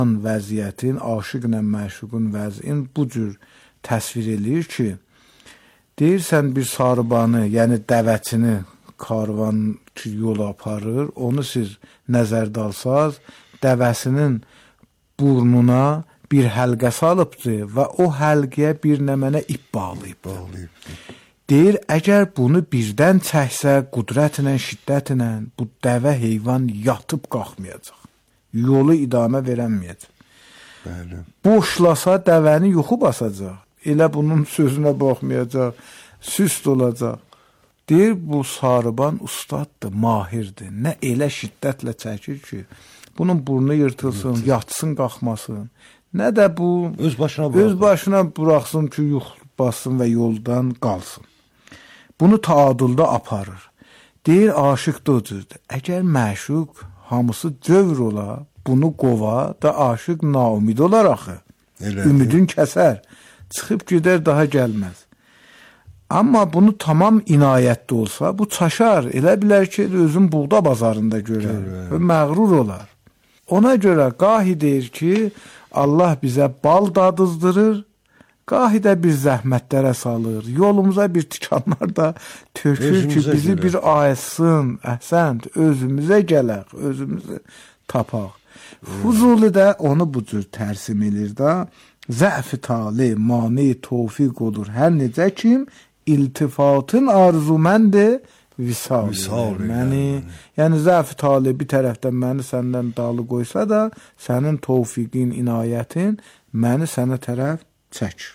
vəziyyətin, aşiqlə məşuqun vəziyyətin bu cür təsvir eləyir ki, deyirsən bir sarıbanı, yəni dəvəçini karvan ki, yol aparır, onu siz nəzərdə alsaz, dəvəsinin burnuna bir həlqə salıbdır və o həlqəyə bir mənə ip bağlayıb. Deyir, əgər bunu birdən çəksə, qudrətlə, şiddətlə bu dəvə heyvan yatıb qalxmayacaq. Yolu idamə verəməyəcək. Bəli. Boşlasa dəvəni yuxu basacaq. Elə bunun sözünə baxmayacaq, süst olacaq. Deyir, bu sarıban ustaddır, mahirdir. Nə elə şiddətlə çəkir ki, bunun burnu yırtılsın, yatsın, qalxmasın. Nə də bu öz başına buraxsın ki, yuxu bassın və yoldan qalsın. Bunu taadüldə aparır. Deyir, aşıq da o cüzdür. Əgər məşuq hamısı cövr ola, bunu qova da aşıq naumid olar axı. Ümidin kəsər. Çıxıb gedər, daha gəlməz. Amma bunu tamam inayətli olsa, bu çaşar. Elə bilər ki, özün buğda bazarında görər. Məğrur olar. Ona görə qahi deyir ki, Allah bizə bal dadızdırır, qahi də bir zəhmətlərə salır. Yolumuza bir tikanlar da tökür ki, bizi bir ayetsın, əhsənd, özümüzə gələk, özümüzü tapaq. Fuzuli də onu bu cür tərsim edir da, zəf-i tali, mani, tofiq olur. Hər necə kim iltifatın arzuməndi visal məni. Yəni zəf-i tali bir tərəfdən məni səndən dalı qoysa da, sənin tofiqin, inayətin məni sənə tərəf çək.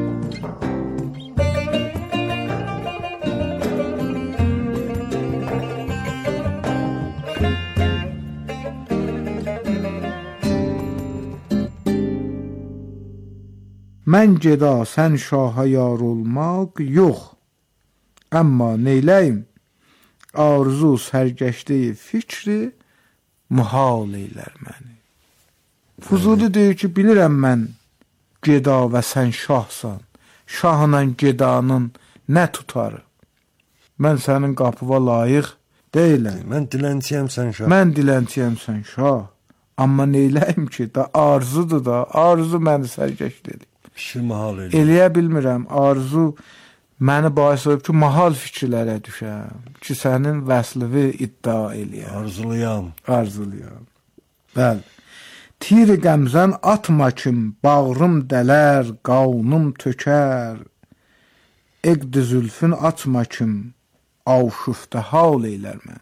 Mən geda sən şaha yar olmaq yox. Amma neyləyim? Arzu sərgəşdiyi fikri muhal eylər məni. Fuzuli deyir ki, bilirəm mən geda və sən şahsan. Şahla gedanın nə tutarı? Mən sənin qapıva layiq deyiləm. Mən dilənçiyəm sən şah. Mən dilənçiyəm sən şah. Amma neyləyim ki, da arzudur da, arzu məni sərgəşd edir. Mahal eləyə bilmirəm. Arzu məni bahis olub ki, mahal fikirlərə düşəm. Ki, sənin vəslivi iddia eləyəm. Arzuluyam. Bəli. Tir-i qəmzən atma kim, bağrım dələr, qavnım tökər. Eqd-i zülfün atma kim, avşufta hal eylər mən.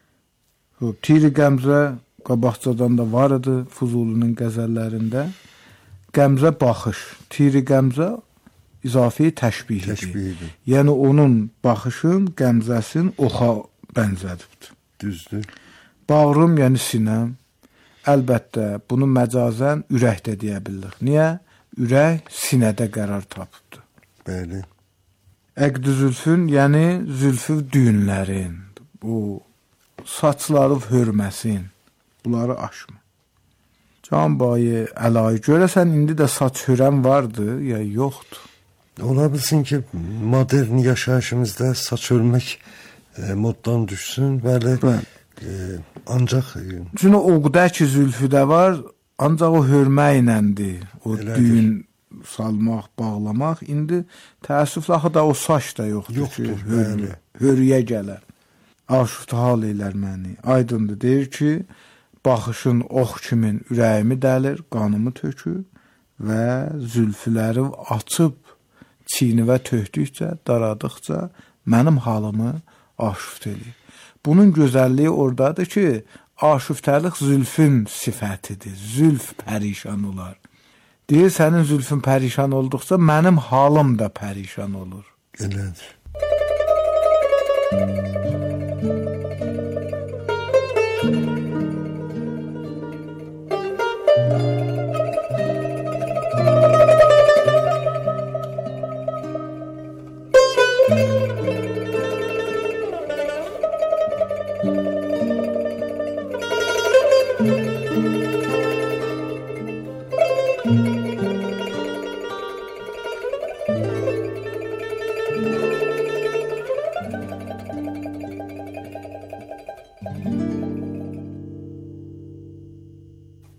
Tir-i qəmzə qabaqcadan da var idi Fuzulinin qəzəllərində. Qəmzə baxış, tir-i qəmzə izafi təşbihidir. Yəni onun baxışın, qəmzəsin oxa bənzədibdir. Düzdür. Bağrım, yəni sinəm. Əlbəttə, bunu məcazən ürək də deyə bilirik. Niyə? Ürək sinədə qərar tapıbdır. Bəli. Əqd-i zülfün, yəni zülfü düyünlərin, bu saçları hörməsin, bunları aşma. Can bayı, əlayı, görəsən indi də saç hörəm vardı, ya yoxdur. Ola bilsin ki, modern yaşayışımızda saç hörmək moddan düşsün, bəli. Ancaq çünki o qədər ki zülfüdə var, ancaq o hörmə iləndir. O düyün salmaq, bağlamaq. İndi təəssüflə axı da o saç da yoxdur ki, hörüyə gələr. Aşufta hal eylər məni. Aydındır, deyir ki, baxışın ox kimin ürəyimi dəlir, qanımı tökür və zülfüləri açıb çiynivə tökdükcə, daradıqca mənim halımı aşuft eləyir. Bunun gözəlliyi oradadır ki, aşuftəlik zülfün sifətidir. Zülf pərişan olar. Deyir, sənin zülfün pərişan olduqca mənim halım da pərişan olur. Elədir.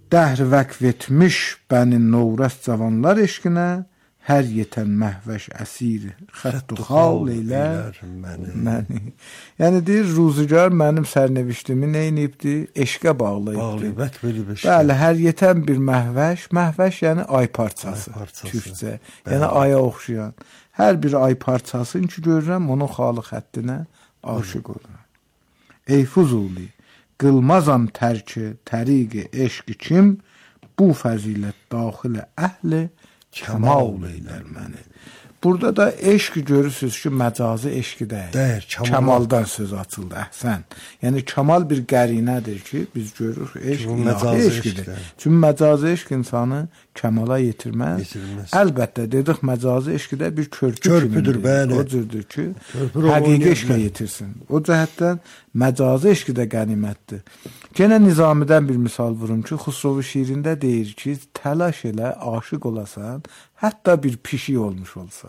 Dəhr vəqf etmiş bəni novrəst cavanlar eşqinə, hər yetən məhvəş əsir xəttu xal eylər məni. Yəni deyir, ruzigar mənim sərneviştimi neynibdi? Eşqə bağlayıbdı. Bəli, hər yetən bir məhvəş yəni ay parçası, türkcə. Yəni aya oxşayan. Hər bir ay parçasını ki görürəm, onun xalı xəttinə aşıq oluram. Ey Fuzuli, qılmazam tərki, təriqi, eşqi kim, bu fəzilət daxilə əhli kəmal eylər məni. Burada da eşq görürsünüz ki, məcazi eşqi deyil. Kəmaldan söz açıldı, əhsən. Yəni, kəmal bir qərinədir ki, biz görürük, eşq ilahi eşqidir. Çünki məcazi eşq insanı kəmala yetirməz. Əlbəttə, dedik, məcazi eşqi də bir körpüdür, bəli. O cürdür ki, həqiqi eşqə yetirsin. O cəhətdən məcazi eşqi də qənimətdir. Genə Nizamidən bir misal vurum ki, Xusrovu şiirində deyir ki, təlaş elə, aşıq olasan, hətta bir pişik olmuş olsa.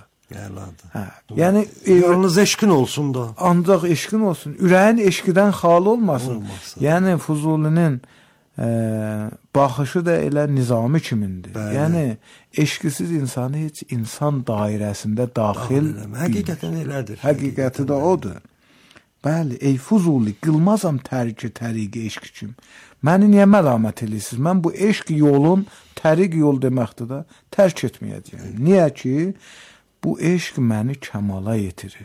Yəni, yalnız eşqin olsun da. Ancaq eşqin olsun. Ürəyin eşqidən xali olmasın. Yəni, Fuzulinin baxışı da elə Nizami kimindir. Yəni, eşqisiz insanı heç insan dairəsində daxil həqiqətən elədir. Həqiqəti də odur. Bəli, ey Fuzuli, qılmazam tərki, təriqi, eşq kim. Məni niyə məlamət edirsiniz? Mən bu eşq yolun, təriq yol deməkdir da, tərk etməyəcəyim. Niyə ki, bu eşq məni kəmala yetirir.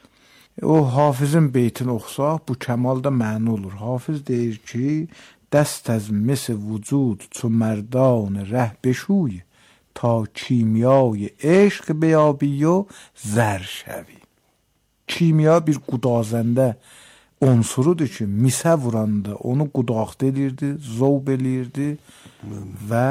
O, Hafizin beytini oxusaq, bu kəmal da məni olur. Hafiz deyir ki, dəst əz mis-i vücud, çu mərdan rəh beşuy, ta kimyay eşq beyabiyo zər şəvi. Kimya bir qudazəndə unsurudur ki, misə vuranda onu qudaqda edirdi, zovb eləyirdi və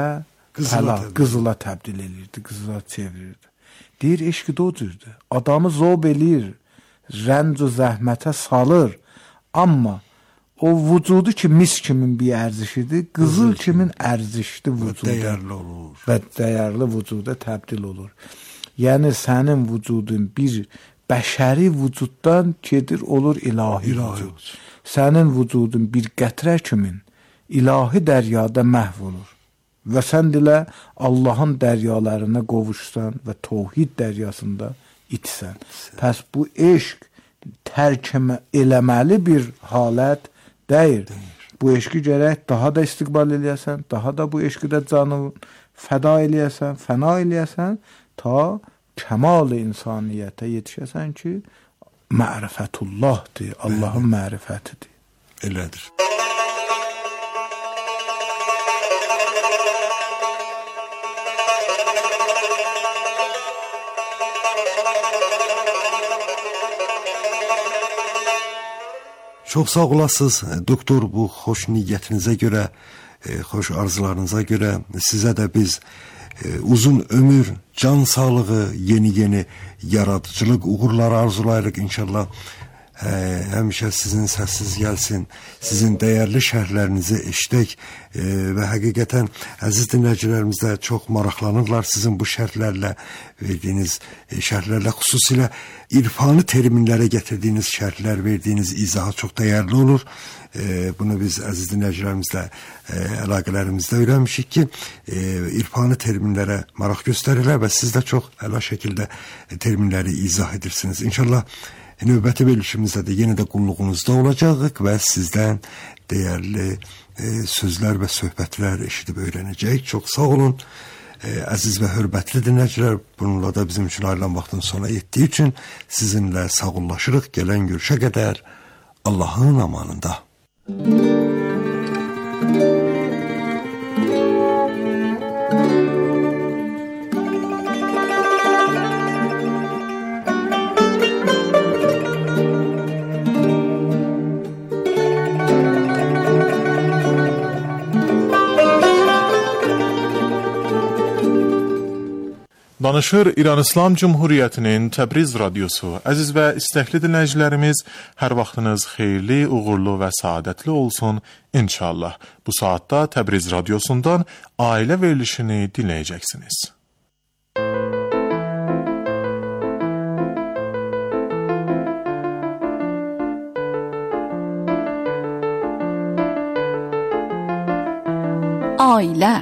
qızıla təbdil eləyirdi, qızıla çevirirdi. Deyir, eşqi də o cürdür. Adamı zovb eləyir, rənc və zəhmətə salır, amma o vücudu ki, mis kimin bir ərzişidir, qızıl kimin ərzişli vücuda və dəyərli vücuda təbdil olur. Yəni, sənin vücudun bir bəşəri vücuddan gedir, olur ilahi vücud. Sənin vücudun bir qətrə kimin ilahi dəryada məhv olur. Və sən dilə Allahın dəryalarına qovuşsan və təvhid dəryasında itsən. Pəs bu eşq tərk eləməli bir halət deyil. Bu eşqi gərək daha da istiqbal eləyəsən, daha da bu eşqi də canını fəda eləyəsən, fəna eləyəsən, ta kəmal-i insaniyyətə yetişəsən ki, mərifətullahdır, Allahın mərifətidir. Elədir. Çox sağ olasınız, doktor, bu xoş niyyətinizə görə, xoş arzularınıza görə sizə də biz uzun ömür, can sağlığı, yeni yaradıcılıq uğurları arzulayırıq inşallah. Həmişə sizin səssiz gəlsin, sizin dəyərli şərhlərinizi eşidək və həqiqətən əziz dinləyicilərimiz də çox maraqlanırlar sizin bu şərhlərlə verdiyiniz şərhlərlə, xüsusilə irfani terminlərə gətirdiyiniz şərhlər, verdiyiniz izaha çox dəyərli olur. Bunu biz əziz dinləyicilərimizlə əlaqələrimizdə öyrənmişik ki, irfani terminlərə maraq göstərirlər və siz də çox əla şəkildə terminləri izah edirsiniz. İnşallah növbəti verilişimizdə də yenə də qulluğunuzda olacağıq və sizdən dəyərli sözlər və söhbətlər eşidib öyrənəcəyik. Çox sağ olun. Əziz və hörmətli dinləyicilər, bununla da bizim üçün ayrılan vaxtın sona yetdiyi üçün sizinlə sağollaşırıq. Gələn görüşə qədər Allahın amanında. Danışır İran İslam Cumhuriyyətinin Təbriz radiosu. Əziz və istəkli dinləyicilərimiz, hər vaxtınız xeyirli, uğurlu və saadətli olsun inşallah. Bu saatda Təbriz radiosundan ailə verilişini dinləyəcəksiniz. ailə.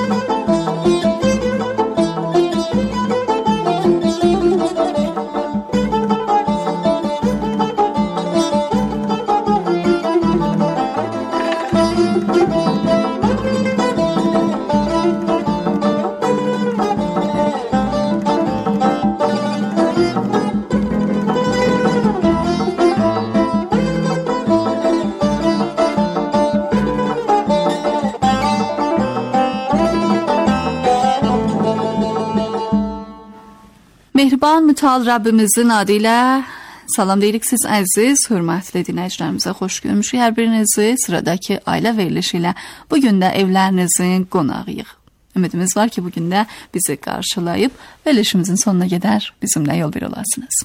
Mehriban mütəal Rəbbimizin adı ilə salam deyirik siz əziz, hörmətli dinləyicilərimizə, xoş görmüşük hər birinizi sıradakı ailə verilişi ilə bugün də evlərinizin qonağıyıq. Ümidimiz var ki, bugün də bizi qarşılayıb verilişimizin sonuna qədər bizimlə yol bir olasınız.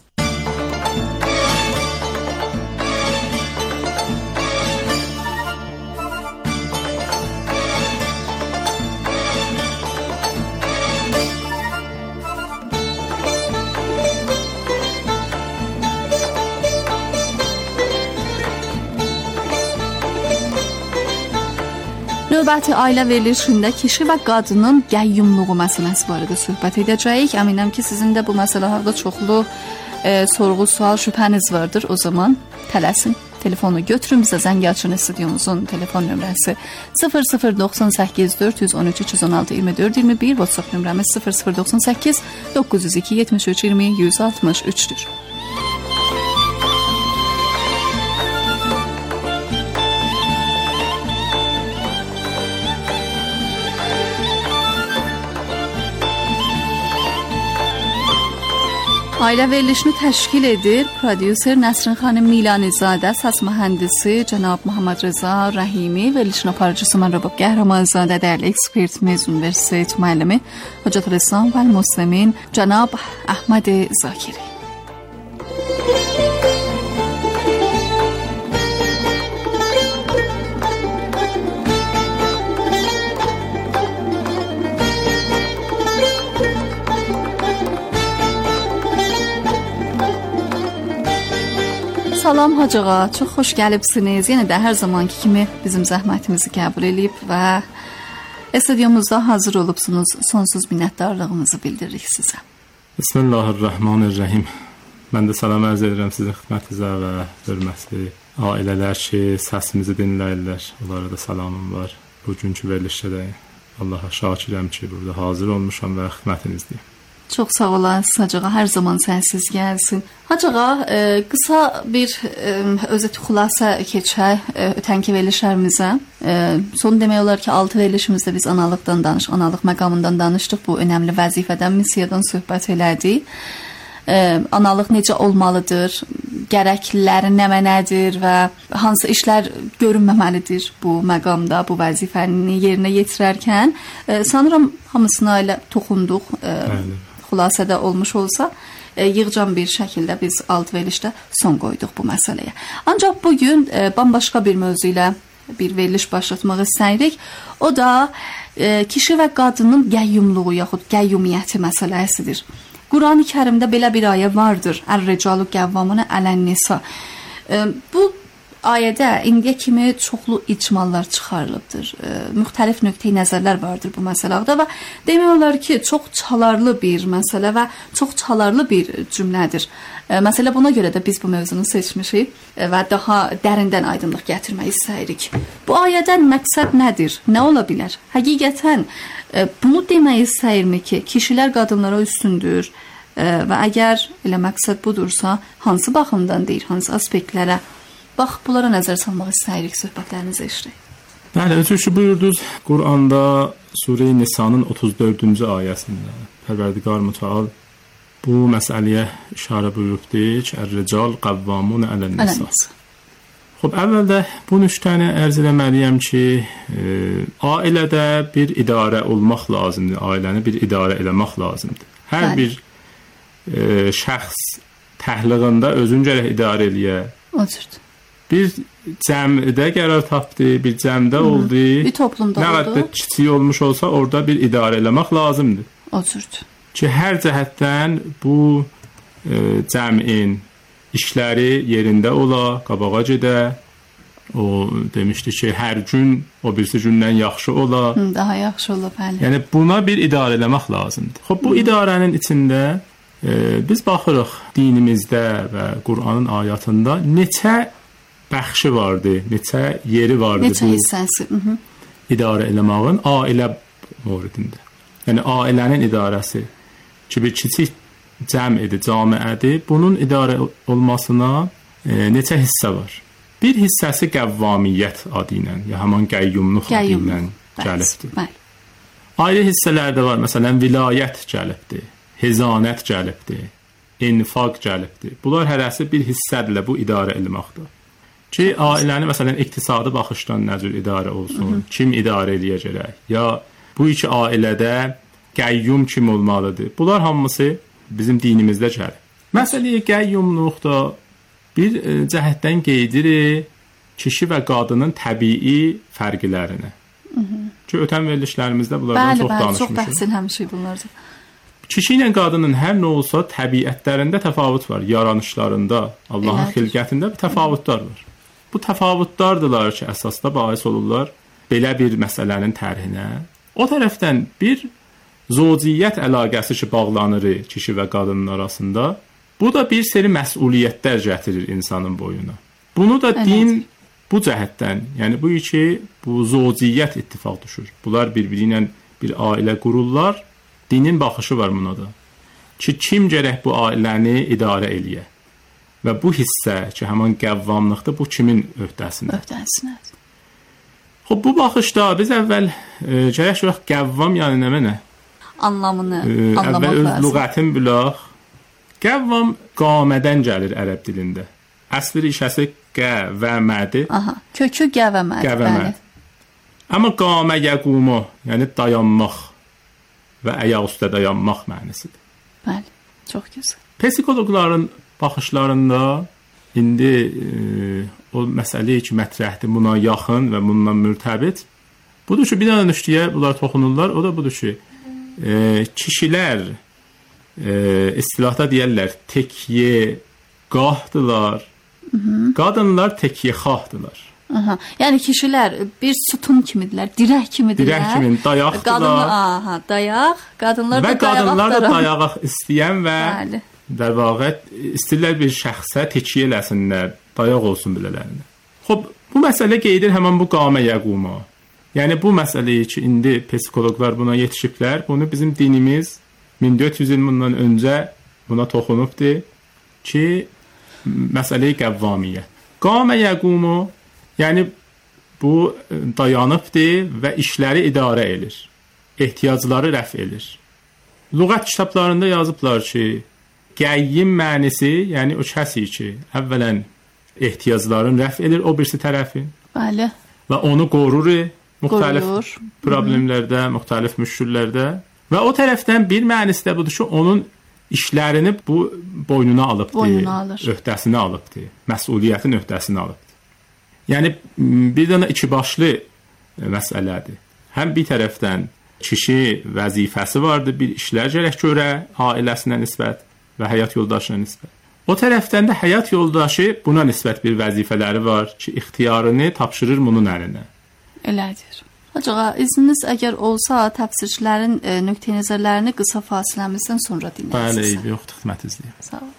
Növbəti ailə verilişində kişi və qadının qəyyumluğu məsələsi barədə söhbət edəcəyik. Əminəm ki, sizin də bu məsələ haqqında çoxlu sorğu, sual, şübhəniz vardır. O zaman tələsin, telefonu götürün, bizə zəng açın. Stüdyomuzun telefon nömrəsi 0098 413 316 24 21, WhatsApp nömrəmiz 0098 902 73 20 163'dür. Ailə verilişini təşkil edir prodüser Nəsrin xanım Milanizadə, səs mühəndisi cənab Muhammed Rıza Rəhimi, verilişin aparıcısı mən Rəbab Qəhrəmanzadə, dəyərli ekspert, Mezun Universitet müəllimi Hocat Rəssam və Muslimin cənab Əhməd Zakiri. Salam Hocağa, çox xoş gəlibsiniz. Yenə də hər zamanki kimi bizim zəhmətimizi qəbul edib və stüdyomuzda hazır olubsunuz. Sonsuz minnətdarlığımızı bildiririk sizə. Bismillahirrahmanirrahim. Mən də salam ərz edirəm sizin xidmətinizə və hörmətli ailələr ki, səsimizi dinləyirlər. Onlara da salamım var. Bugünkü verilişdə də Allaha şakirəm ki, burada hazır olmuşam və xidmətinizdəyim. Çox sağ olasınız Hacağa, hər zaman sənsiz gəlsin. Hacağa, qısa bir özet xülasə keçək ötənki verilişlərimizə. Son demək olar ki, 6 verilişimizdə biz analıqdan analıq məqamından danışdıq. Bu önəmli vəzifədən, missiyadan söhbət elədik. Analıq necə olmalıdır, gərəkliləri nədir və hansı işlər görünməməlidir bu məqamda, bu vəzifəni yerinə yetirərkən. Sanıram hamısına elə toxunduq. Xülasədə olmuş olsa, yığcam bir şəkildə biz alt verilişdə son qoyduq bu məsələyə. Ancaq bugün bambaşqa bir mövzu ilə bir veriliş başlatmaq istəyirik. O da kişi və qadının qəyyumluğu yaxud qəyyumiyyəti məsələsidir. Qurani Kərimdə belə bir ayə vardır. Ər-ricalu qəvvamun ələn-nisa. Bu ayədə indiyə kimi çoxlu icmallar çıxarılıbdır. Müxtəlif nöqteyi nəzərlər vardır bu məsələdə və demək olar ki, çox çalarlı bir məsələ və çox çalarlı bir cümlədir. Məsələ buna görə də biz bu mövzunu seçmişik və daha dərindən aydınlıq gətirmək istəyirik. Bu ayədən məqsəd nədir? Nə ola bilər? Həqiqətən bunu demək istəyirmi ki, kişilər qadınlara üstündür və əgər elə məqsəd budursa, hansı baxımdan deyir, hansı aspektlərə? Bax, bunlara nəzər salmaq istəyirik, söhbətlərinizi eşirik. Bəli, özü ki buyurdunuz, Quranda Surə-i Nisanın 34-cü ayəsində Pərverdigar Mütəal bu məsələyə işarə buyurubdur ki, Ər-rical qəvvamun ələn-nisa. Xoş, əvvəldə bu nüqtəni ərz etməliyəm ki, ailədə bir idarə olmaq lazımdır, ailəni bir idarə eləmək lazımdır. Hər bir şəxs təhliğində özünü gərək idarə eləyə. Oturdu. Bir cəmdə qərar tapdı, bir cəmdə oldu. Bir toplumda oldu. Nə qədər kiçik olmuş olsa, orada bir idarə eləmək lazımdır. Oturdu. Ki, hər cəhətdən bu cəmin işləri yerində ola, qabağa gedə, O demişdi ki, hər gün o birisi gündən yaxşı ola. Daha yaxşı ola, bəli. Yəni buna bir idarə eləmək lazımdır. Xoş, bu idarənin içində biz baxırıq dinimizdə və Qur'anın ayətində neçə bəxşi vardı, neçə yeri vardı neçə bu hissəsi. idarə eləməyin ailə mövzusunda. Yəni ailənin idarəsi ki, bir kiçik cəmiyyədir, cəmiyyədir. Bunun idarə olmasına neçə hissə var? Bir hissəsi qəvvamiyyət adı ilə, ya həmin qəyyumluq adı ilə gəlibdir. Ayrı hissələr də var. Məsələn, vilayət gəlibdir, hezanət gəlibdir, infaq gəlibdir. Bunlar hərəsi bir hissədirlə bu idarə etməkdir. Ki, ailəni məsələn iqtisadi baxışdan nə cür idarə olsun, kim idarə eləyəcək, ya bu iki ailədə qəyyum kim olmalıdır. Bunlar hamısı bizim dinimizdə gəlir. Məsələyə qəyyumluqda bir cəhətdən qeydirik kişi və qadının təbii fərqlərini. Ki, ötən verilişlərimizdə bunlardan çox danışmışıq. Çox bəhs eləmişik bunlardan. Kişi ilə qadının hər nə olsa təbiətlərində təfavüt var, yaranışlarında, Allahın xilqətində bir təfavütlər var. Bu təfavütlardılar ki, əsasda bais olurlar belə bir məsələnin tərhinə. O tərəfdən bir zövciyyət əlaqəsi ki, bağlanır kişi və qadının arasında. Bu da bir seri məsuliyyətlər gətirir insanın boyuna. Bunu da din bu cəhətdən, yəni bu iki, bu zövciyyət ittifaq düşür. Bunlar bir-biri ilə bir ailə qururlar. Dinin baxışı var buna da. Ki, kim gərək bu ailəni idarə eləyə? Və bu hissə ki, həmin qəvvamlıqdır, bu kimin öhdəsində? Xoş, bu baxışda biz əvvəl gərək yox, qəvvam yəni nə mənə? Anlamını anlamaq lazım. Əvvəl öz lüğətin bilək. Qəvvam qamədən gəlir ərəb dilində. Əsli rişəsi qəvəmədir. Aha, kökü qəvəmədir. Qəvəməd. Amma qamə yəqumu, yəni dayanmaq və ayaq üstə dayanmaq mənasıdır. Bəli, çox gözəl. Psixoloqların baxışlarında indi o məsələyə ki, mətrəhdir, buna yaxın və bununla mürtəbit. Budur ki, bir dənə nüştiyə bunlar toxunurlar. O da budur ki, kişilər istilahda deyərlər tekye qahdılar, qadınlar tekye xahdılar. Yəni kişilər bir sütun kimidirlər, dirək kimidirlər. Dirək kimi, dayaqdılar. Dayaq, qadınlar da və qadınlar da dayaq istəyən və dərvaqət istəyirlər bir şəxsə tekye eləsinlər, dayaq olsun bilələrində. Xoş, bu məsələ qeydir həmən bu qamə yəquma. Yəni bu məsələyi ki, indi psixoloqlar buna yetişiblər, bunu bizim dinimiz 1400 il bundan öncə buna toxunubdur ki, məsələyi qəvvamiyyə. Qamə yəqumu, yəni bu dayanıbdır və işləri idarə edir, ehtiyacları rəf edir. Lüğət kitablarında yazıblar ki, qəyyim mənisi, yəni o kəsi ki, əvvələn ehtiyacların rəf edir o birisi tərəfi. Bəli. Və onu qorur müxtəlif problemlərdə, müxtəlif müşküllərdə. Və o tərəfdən bir mənisi də budur ki, onun işlərini bu boynuna alıbdır, öhdəsinə alıbdır, məsuliyyətin öhdəsinə alıbdır. Yəni, bir dənə iki başlı məsələdir. Həm bir tərəfdən kişi vəzifəsi vardır, bir işlər gərək görə ailəsinə nisbət və həyat yoldaşına nisbət. O tərəfdən də həyat yoldaşı buna nisbət bir vəzifələri var ki, ixtiyarını tapşırır bunun əlinə. Elədir. Acaba izniniz əgər olsa təfsirçilərin nöqteyi nəzərlərini qısa fasiləmizdən sonra dinləyəsiniz. Bəli, yoxdur, xidmət izləyəm. Sağ olun.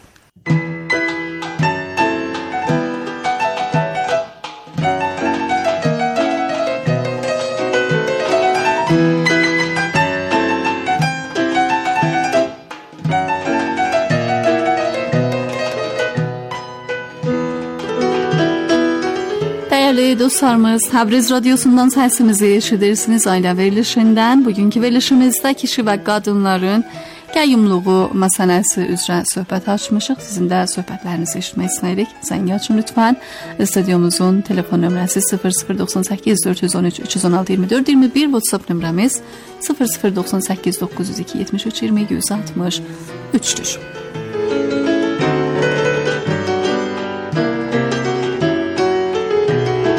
Değerli dostlarımız, Təbriz Radyosu'ndan səsimizi eşidirsiniz ailə verilişindən. Bugünkü verilişimizdə kişi və qadınların qəyyumluğu məsələsi üzrə söhbət açmışıq. Sizin də söhbətlərinizi eşitmək istəyirik. Zəng açın lütfən. Stüdyomuzun telefon nömrəsi 0098 413 316 24 21, WhatsApp nömrəmiz 0098 902 73 20 163'dür.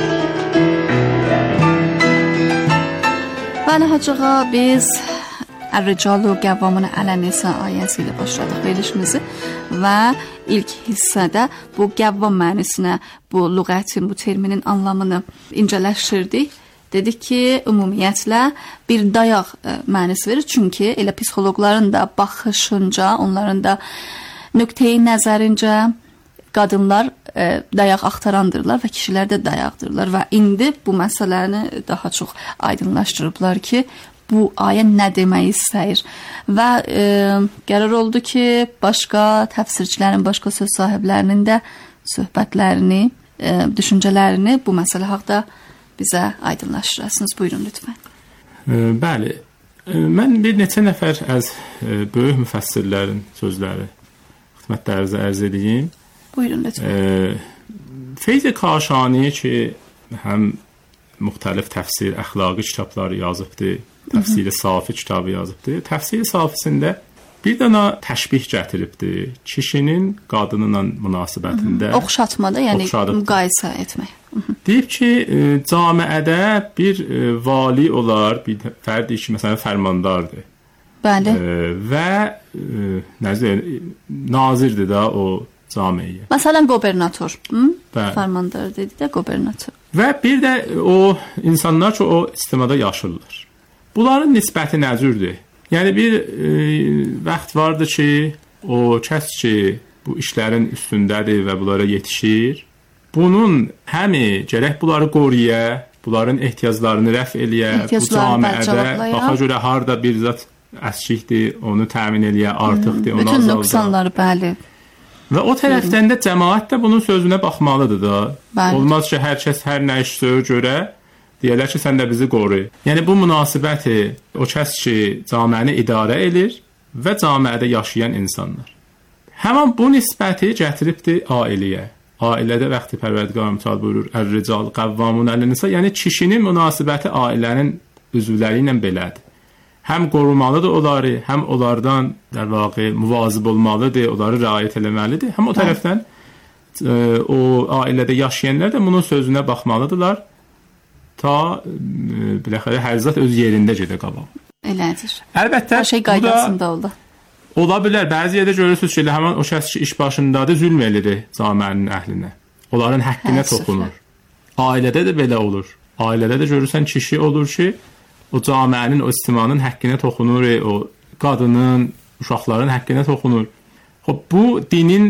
Bəli, Hacığa, biz Ər-Ricalu Qəvvamun Ələn-Nisa ayəsi ilə başladıq verilişimizi və ilk hissədə bu qəvvam mənisinə, bu lüğətin, bu terminin anlamını incələşdirdik. Dedik ki, ümumiyyətlə bir dayaq mənisi verir. Çünki elə psixoloqların da baxışınca, onların da nöqteyi nəzərincə qadınlar dayaq axtarandırlar və kişilər də dayaqdırlar və indi bu məsələni daha çox aydınlaşdırıblar ki, bu ayə nə demək istəyir və qərar oldu ki, başqa təfsirçilərin, başqa söz sahiblərinin də söhbətlərini, düşüncələrini bu məsələ haqqında bizə aydınlaşdırasınız. Buyurun lütfən. Bəli, mən bir neçə nəfər az böyük müfəssirlərin sözləri xidmətlərinizə ərz edeyim. Buyurun lütfən. Feyz Kaşani ki, həm müxtəlif təfsir, əxlaqi kitabları yazıbdır, Təfsir-i Safi kitabı yazıbdır. Təfsir-i Safisində bir dənə təşbih gətiribdir. Kişinin qadınla münasibətində oxşatmada, yəni müqayisə etmək. Deyib ki, camiədə bir vali olar, bir fərd ki, məsələn, fərmandardır. Bəli. Və nazirdir də o camiyə. Məsələn, qubernator. Fərmandar dedi də qubernator. Və bir də o insanlar ki, o istimada yaşırlar. Bunların nisbəti nə cürdür? Yəni bir vaxt vardı ki, o kəs ki, bu işlərin üstündədir və bunlara yetişir. Bunun həmi gərək bunları qoruya, bunların ehtiyaclarını rəf eləyə, bu camiədə baxa görə harda bir zat əskikdir, onu təmin eləyə, artıqdır, onu azalda. Bütün nöqsanları, bəli. Və o tərəfdən də cəmaət də bunun sözünə baxmalıdır da. Bəli. Olmaz ki, hər kəs hər nə iş görə deyərlər ki, sən də bizi qoru. Yəni bu münasibəti o kəs ki, camiəni idarə edir və camiədə yaşayan insanlar. Həmin bu nisbəti gətiribdir ailəyə. Ailədə vaxtı Pərverdigar mütəal buyurur, Ər-Rical Qəvvamun Ələn-Nisa, yəni kişinin münasibəti ailənin üzvləri ilə belədir. Həm qorumalıdır onları, həm onlardan der vaqe müvazib olmalıdır, onları riayət eləməlidir. Həm o tərəfdən o ailədə yaşayanlar da bunun sözünə baxmalıdırlar. Ta biləxərə hər zat öz yerində gedə qabaq. Elədir. Əlbəttə, hər şey qaydasında oldu. Ola bilər, bəzi yerdə görürsünüz ki, həmin o şəxs ki, iş başındadır, zülm edir camiənin əhlinə. Onların həqqinə toxunur. Ailədə də belə olur. Ailədə də görürsən kişi olur ki, o camiənin, o ictimanın həqqinə toxunur, o qadının, uşaqların həqqinə toxunur. Bu dinin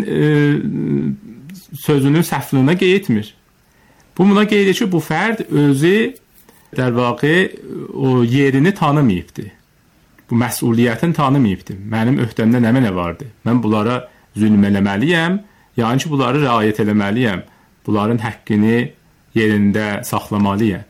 sözünün səhvliyinə qeyd etmir. Bu buna qeyd edir ki, bu fərd özü der vaqe o yerini tanımayıbdır. Bu məsuliyyətin tanımayıbdır. Mənim öhdəmdə nə vardı? Mən bunlara zülm eləməliyəm, yəni ki, bunları riayət eləməliyəm. Bunların həqqini yerində saxlamalıyəm.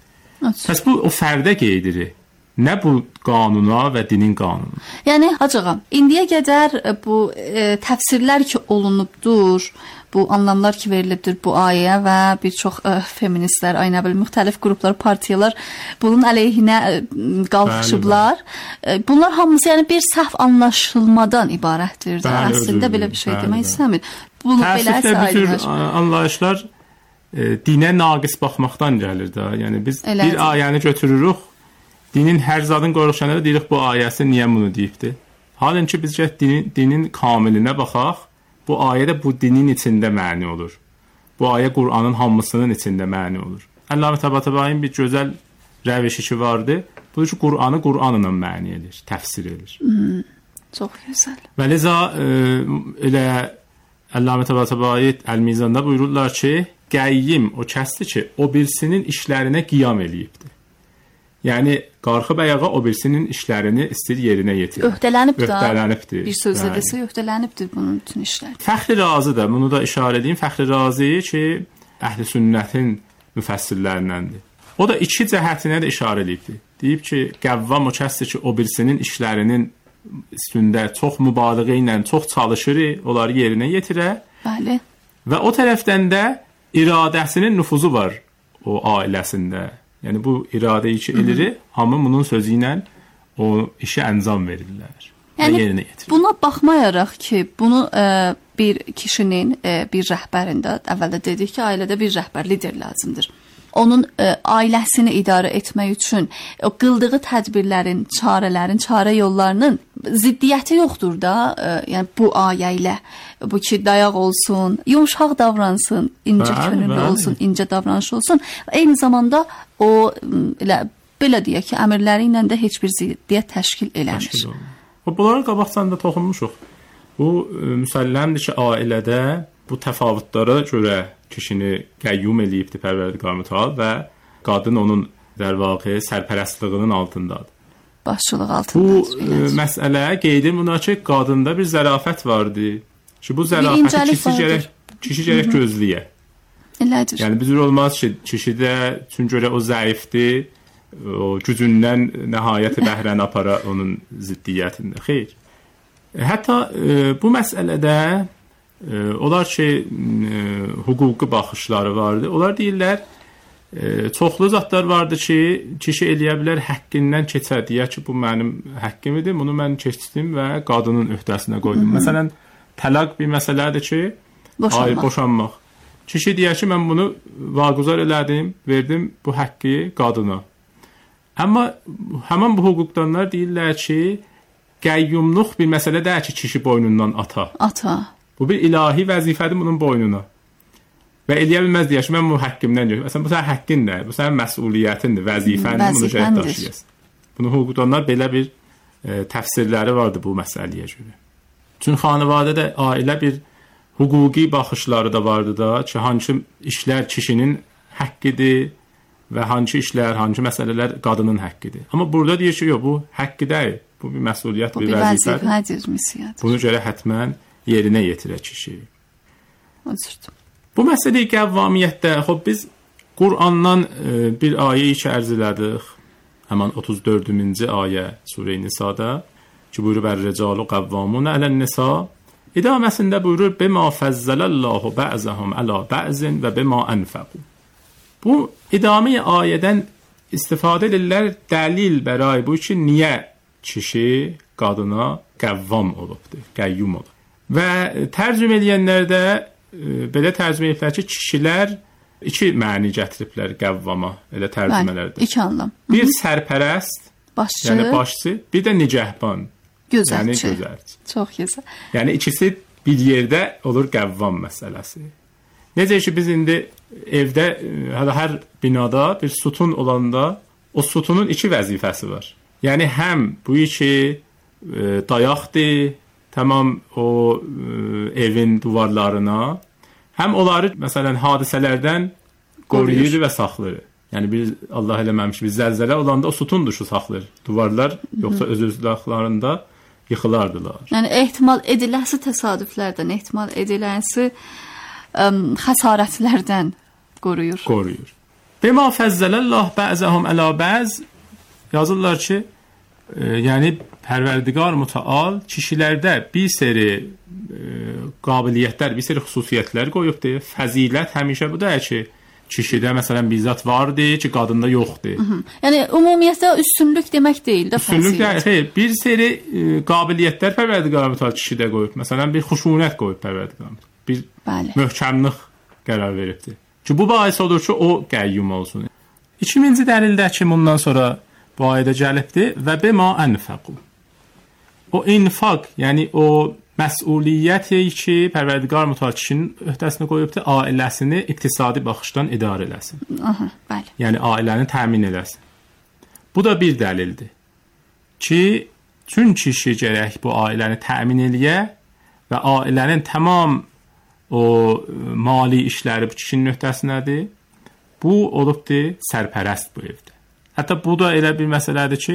Pəs bu o fərdə qeyd edir. Nə bu qanuna və dinin qanunu? Yəni, hacığa, indiyə qədər bu təfsirlər ki olunubdur, bu anlamlar ki verilibdir bu ayəyə və bir çox feministlər, müxtəlif qruplar, partiyalar bunun əleyhinə qalxışıblar. Bunlar hamısı yəni bir səhv anlaşılmadan ibarətdir. Əslində belə bir şey demək istəmir. Bunu beləsə aydınlaşır. Anlayışlar dinə naqis baxmaqdan gəlir də. Yəni biz bir ayəni götürürük, dinin hər zadın qorxuşanı da deyirik bu ayəsi niyə bunu deyibdir. Halin ki biz dinin kamilinə baxaq, bu ayə də bu dinin içində məni olur. Bu ayə Qur'anın hamısının içində məni olur. Əlləmə Təbatəbəyin bir gözəl rəvişi ki vardı. Budur ki, Qur'anı Qur'anla məni edir, təfsir edir. Çox gözəl. Və liza elə Əlləmə Təbatəbəyi Əl-Mizanda buyururlar ki, qəyyim o kəsdir ki, o birisinin işlərinə qiyam eləyibdir. Yəni, qarxıb ayağa o birisinin işlərini istir yerinə yetirir. Öhdələnibdir. Bir sözlə desə, öhdələnibdir bunun bütün işlər. Fəxri Razi də, bunu da işarə edeyim, Fəxri Razi ki, əhl-i sünnətin müfəssirlərindəndir. O da iki cəhətinə də işarə edibdir. Deyib ki, qəvvam o kəsdir ki, o birisinin işlərinin üstündə çox mübaliğə ilə çox çalışır, onları yerinə yetirə. Bəli. Və o tərəfdən də iradəsinin nüfuzu var o ailəsində. Yəni bu iradə ki edir, hamı bunun sözü ilə o işi əncam verirlər. Yəni yerinə yetirir. Buna baxmayaraq ki, bunu bir kişinin bir rəhbərində, əvvəldə dedik ki, ailədə bir rəhbər, lider lazımdır. onun ailəsini idarə etmək üçün o qıldığı tədbirlərin, çarələrin, çarə yollarının ziddiyyəti yoxdur da, yəni bu ayə ilə. Bu ki, dayaq olsun, yumşaq davransın, incə könüllü olsun, incə davranış olsun. Eyni zamanda o elə belə deyək ki, əmrləri ilə də heç bir ziddiyyət təşkil eləmir. Bunların qabaqdan da toxunmuşuq. Bu müsəlləmdir ki, ailədə bu təfavütlara görə kişini qəyyum eləyibdir Pərverdigar Mütəal və qadın onun dərvaqə sərpərəstliğinin altındadır. Başçılıq altındadır. Bu məsələ qeydim buna ki, qadında bir zərafət vardı. Ki bu zərafəti kişi gərək gözləyə. Elədir. Yəni bizə olmaz ki, kişidə çünki o zəifdir, o gücündən nəhayət bəhrən apara onun ziddiyyətində. Xeyr. Hətta bu məsələdə onlar ki, hüquqi baxışları vardı. Onlar deyirlər, çoxlu zatlar vardı ki, kişi eləyə bilər həqqindən keçər. Deyək ki, bu mənim həqqim idi, bunu mən keçdim və qadının öhdəsinə qoydum. Məsələn, tələq bir məsələdir ki, boşanmaq. Kişi deyək ki, mən bunu vaquzar elədim, verdim bu həqqi qadına. Amma həmin bu hüquqdanlar deyirlər ki, qəyyumluq bir məsələ deyil ki, kişi boynundan ata. Bu bir ilahi vəzifədir bunun boynuna. Və eləyə bilməz deyək ki, mən bu həqqimdən yox. Məsələn, bu sənin həqqindir, bu sənin məsuliyyətindir, vəzifəndir, bunu şəhət daşıyasın. Bunu hüquqdanlar belə bir təfsirləri vardı bu məsələyə görə. Çünki xanavadədə ailə bir hüquqi baxışları da vardı da ki, hansı işlər kişinin həqqidir və hansı işlər, hansı məsələlər qadının həqqidir. Amma burada deyir ki, yox, bu həqqi deyil. Bu bir məsuliyyət, bir vəzifədir. Bunu görə hətmən yerinə yetirək kişi. Bu məsələyi qəvvamiyyətdə, biz Qur'andan bir ayə ki, ərz elədik. Həmən 34-cü ayə Surə-i Nisa'da ki, buyurur, "Ər-ricalu qavvamun ələ'n-nisa." İdaməsində buyurur, "Bima fəzzəlallahu bə'zəhum əla bə'zin və bima ənfəqu." Bu idami ayədən istifadə edirlər dəlil bəray bu ki, niyə kişi qadına qəvvam olubdur, qəyyum olub. Və tərcümə edənlər də belə tərcümə edirlər ki, kişilər iki məni gətiriblər qəvvama, elə tərcümələrdə. İki anlam. Bir sərpərəst, başçı, yəni başçı, bir də nicəhban, yəni gözəlçi. Çox gözəl. Yəni ikisi bir yerdə olur qəvvam məsələsi. Necə ki, biz indi evdə, hər binada bir sütun olanda, o sütunun iki vəzifəsi var. Yəni, həm bu iki dayaqdır, tamam o evin duvarlarına, həm onları, məsələn, hadisələrdən qoruyur və saxlayır. Yəni, biz Allah eləməmiş, biz zəlzələ olanda o sütundur şu saxlayır. Duvarlar, yoxsa öz-özlüklərində yıxılardılar. Yəni, ehtimal ediləsi təsadüflərdən, ehtimal ediləsi xəsarətlərdən qoruyur. Bima fəzzəlallah bə'zəhum əla bə'z yazırlar ki, yəni Pərverdigar Mütəal kişilərdə bir seri qabiliyyətlər, bir seri xüsusiyyətlər qoyubdur. Fəzilət həmişə bu da ki, kişidə məsələn bir zat vardır ki, qadında yoxdur. Yəni ümumiyyətlə üstünlük demək deyil də fəzilət. Üstünlük deyil, xeyr, bir seri qabiliyyətlər Pərverdigar Mütəal kişidə qoyub. Məsələn bir xuşunət qoyub Pərverdigar Mütəal. Bir möhkəmlik qərar veribdir. Ki, bu bahis odur ki, o qəyyum olsun. 2000-ci dəlildə ki, bundan sonra bu ayədə gəlibdir və bima ənfəqu. O infaq, yəni o məsuliyyəti ki, Pərverdigar Mütəal kişinin öhdəsinə qoyubdur, ailəsini iqtisadi baxışdan idarə eləsin. Bəli. Yəni ailəni təmin eləsin. Bu da bir dəlildir. Ki, çün kişi gərək bu ailəni təmin eləyə və ailənin tamam o mali işləri bu kişinin öhdəsinədir. Bu olubdur sərpərəst bu evdə. Hətta bu da elə bir məsələdir ki,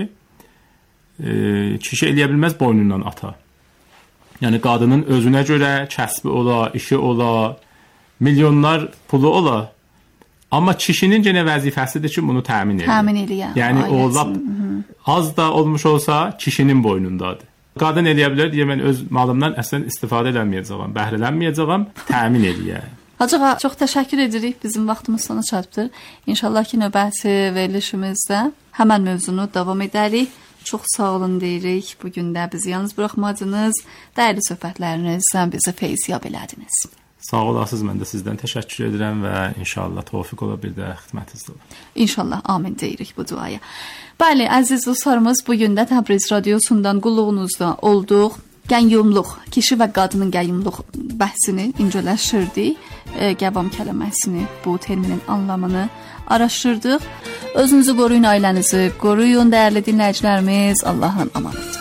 kişi eləyə bilməz boynundan ata. Yəni qadının özünə görə kəsbi ola, işi ola, milyonlar pulu ola. Amma kişinin yenə vəzifəsidir ki, bunu təmin edir. Təmin edir. Yəni o lap az da olmuş olsa kişinin boynundadır. Qadın eləyə bilər, deyə mən öz malımdan əslən istifadə eləməyəcəyəm, bəhrələnməyəcəyəm, təmin eləyəm. Hacı ağa, çox təşəkkür edirik. Bizim vaxtımız sona çatdı. İnşallah ki, növbəti verilişimizdə həmən mövzunu davam edərik. Çox sağ olun deyirik. Bugün də bizi yalnız buraxmadınız. Dəyərli söhbətlərinizdən bizə feyziyab elədiniz. Sağ olasınız, mən də sizdən təşəkkür edirəm və inşallah tövfiq ola bir də xidmətinizdə olam. İnşallah, amin deyirik bu duaya. Bəli, əziz dostlarımız, bugün də Təbriz radiosundan qulluğunuzda olduq. Qəyyumluq, kişi və qadının qəyyumluq bəhsini incələşdirdik. Qəvam kəlməsini, bu terminin anlamını araşdırdıq. Özünüzü qoruyun, ailənizi qoruyun, dəyərli dinləyicilərimiz. Allahın amanıdır.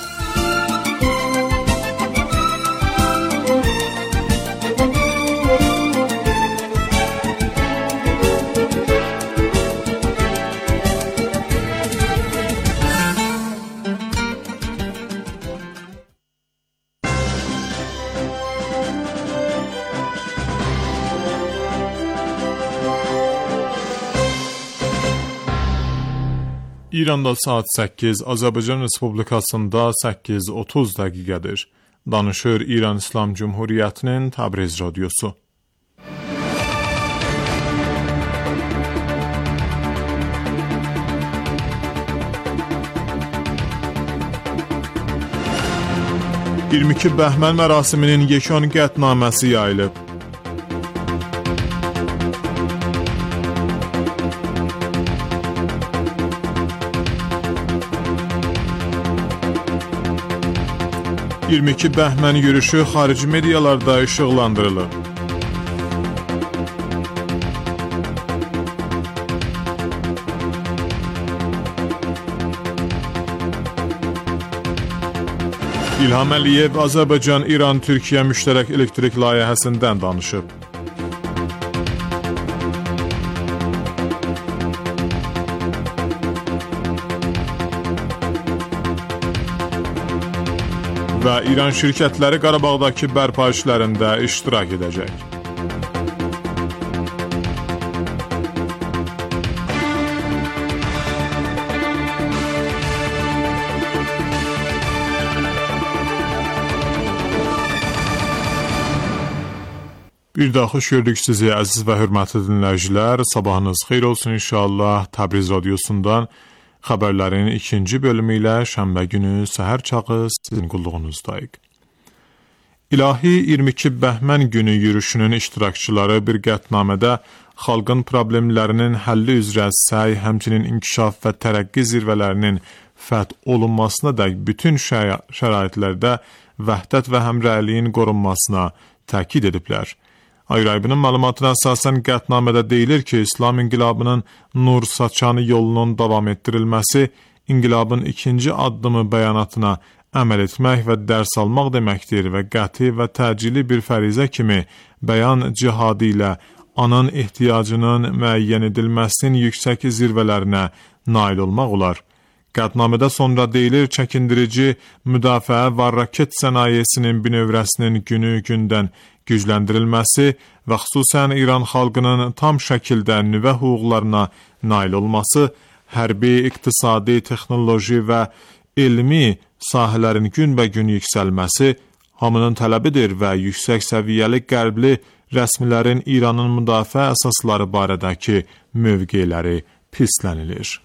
İranda saat 8, Azərbaycan Respublikasında 8:30 dəqiqədir. Danışır İran İslam Cumhuriyyətinin Təbriz radiosu. ...22 Bəhmən mərasiminin yekan qətnaməsi yayılıb. ...22 Bəhmən yürüyüşü xarici medialarda işıqlandırılır. İlham Əliyev Azərbaycan-İran-Türkiyə müştərək elektrik layihəsindən danışıb. Və İran şirkətləri Qarabağdakı bərpa işlərində iştirak edəcək. Bir daha xoş gördük sizi əziz və hörmətli dinləyicilər. Sabahınız xeyir olsun inşallah. Təbriz radiosundan xəbərlərin ikinci bölümü ilə şənbə günü səhər çağı sizin qulluğunuzdayıq. İlahi 22 Bəhmən günü yürüyüşünün iştirakçıları bir qətnamədə xalqın problemlərinin həlli üzrə səy, həmçinin inkişaf və tərəqqi zirvələrinin fəth olunmasına dək bütün şəraitlərdə vəhdət və həmrəyliyin qorunmasına təkid ediblər. Ayrayibinin məlumatına əsasən qətnamədə deyilir ki, İslam inqilabının nur saçanı yolunun davam etdirilməsi, inqilabın ikinci addımı bəyanatına əməl etmək və dərs almaq deməkdir və qəti və təcili bir fərizə kimi bəyan cihadı ilə anın ehtiyacının müəyyən edilməsinin yüksək zirvələrinə nail olmaq olar. Qətnamədə sonra deyilir, çəkindirici müdafiə və raket sənayesinin binövrəsinin günü-gündən gücləndirilməsi və xüsusən İran xalqının tam şəkildə nüvə hüquqlarına nail olması, hərbi, iqtisadi, texnoloji və elmi sahələrin günbəgün yüksəlməsi hamının tələbidir və yüksək səviyyəli qərbli rəsmilərin İranın müdafiə əsasları barədəki mövqeləri pislənilir.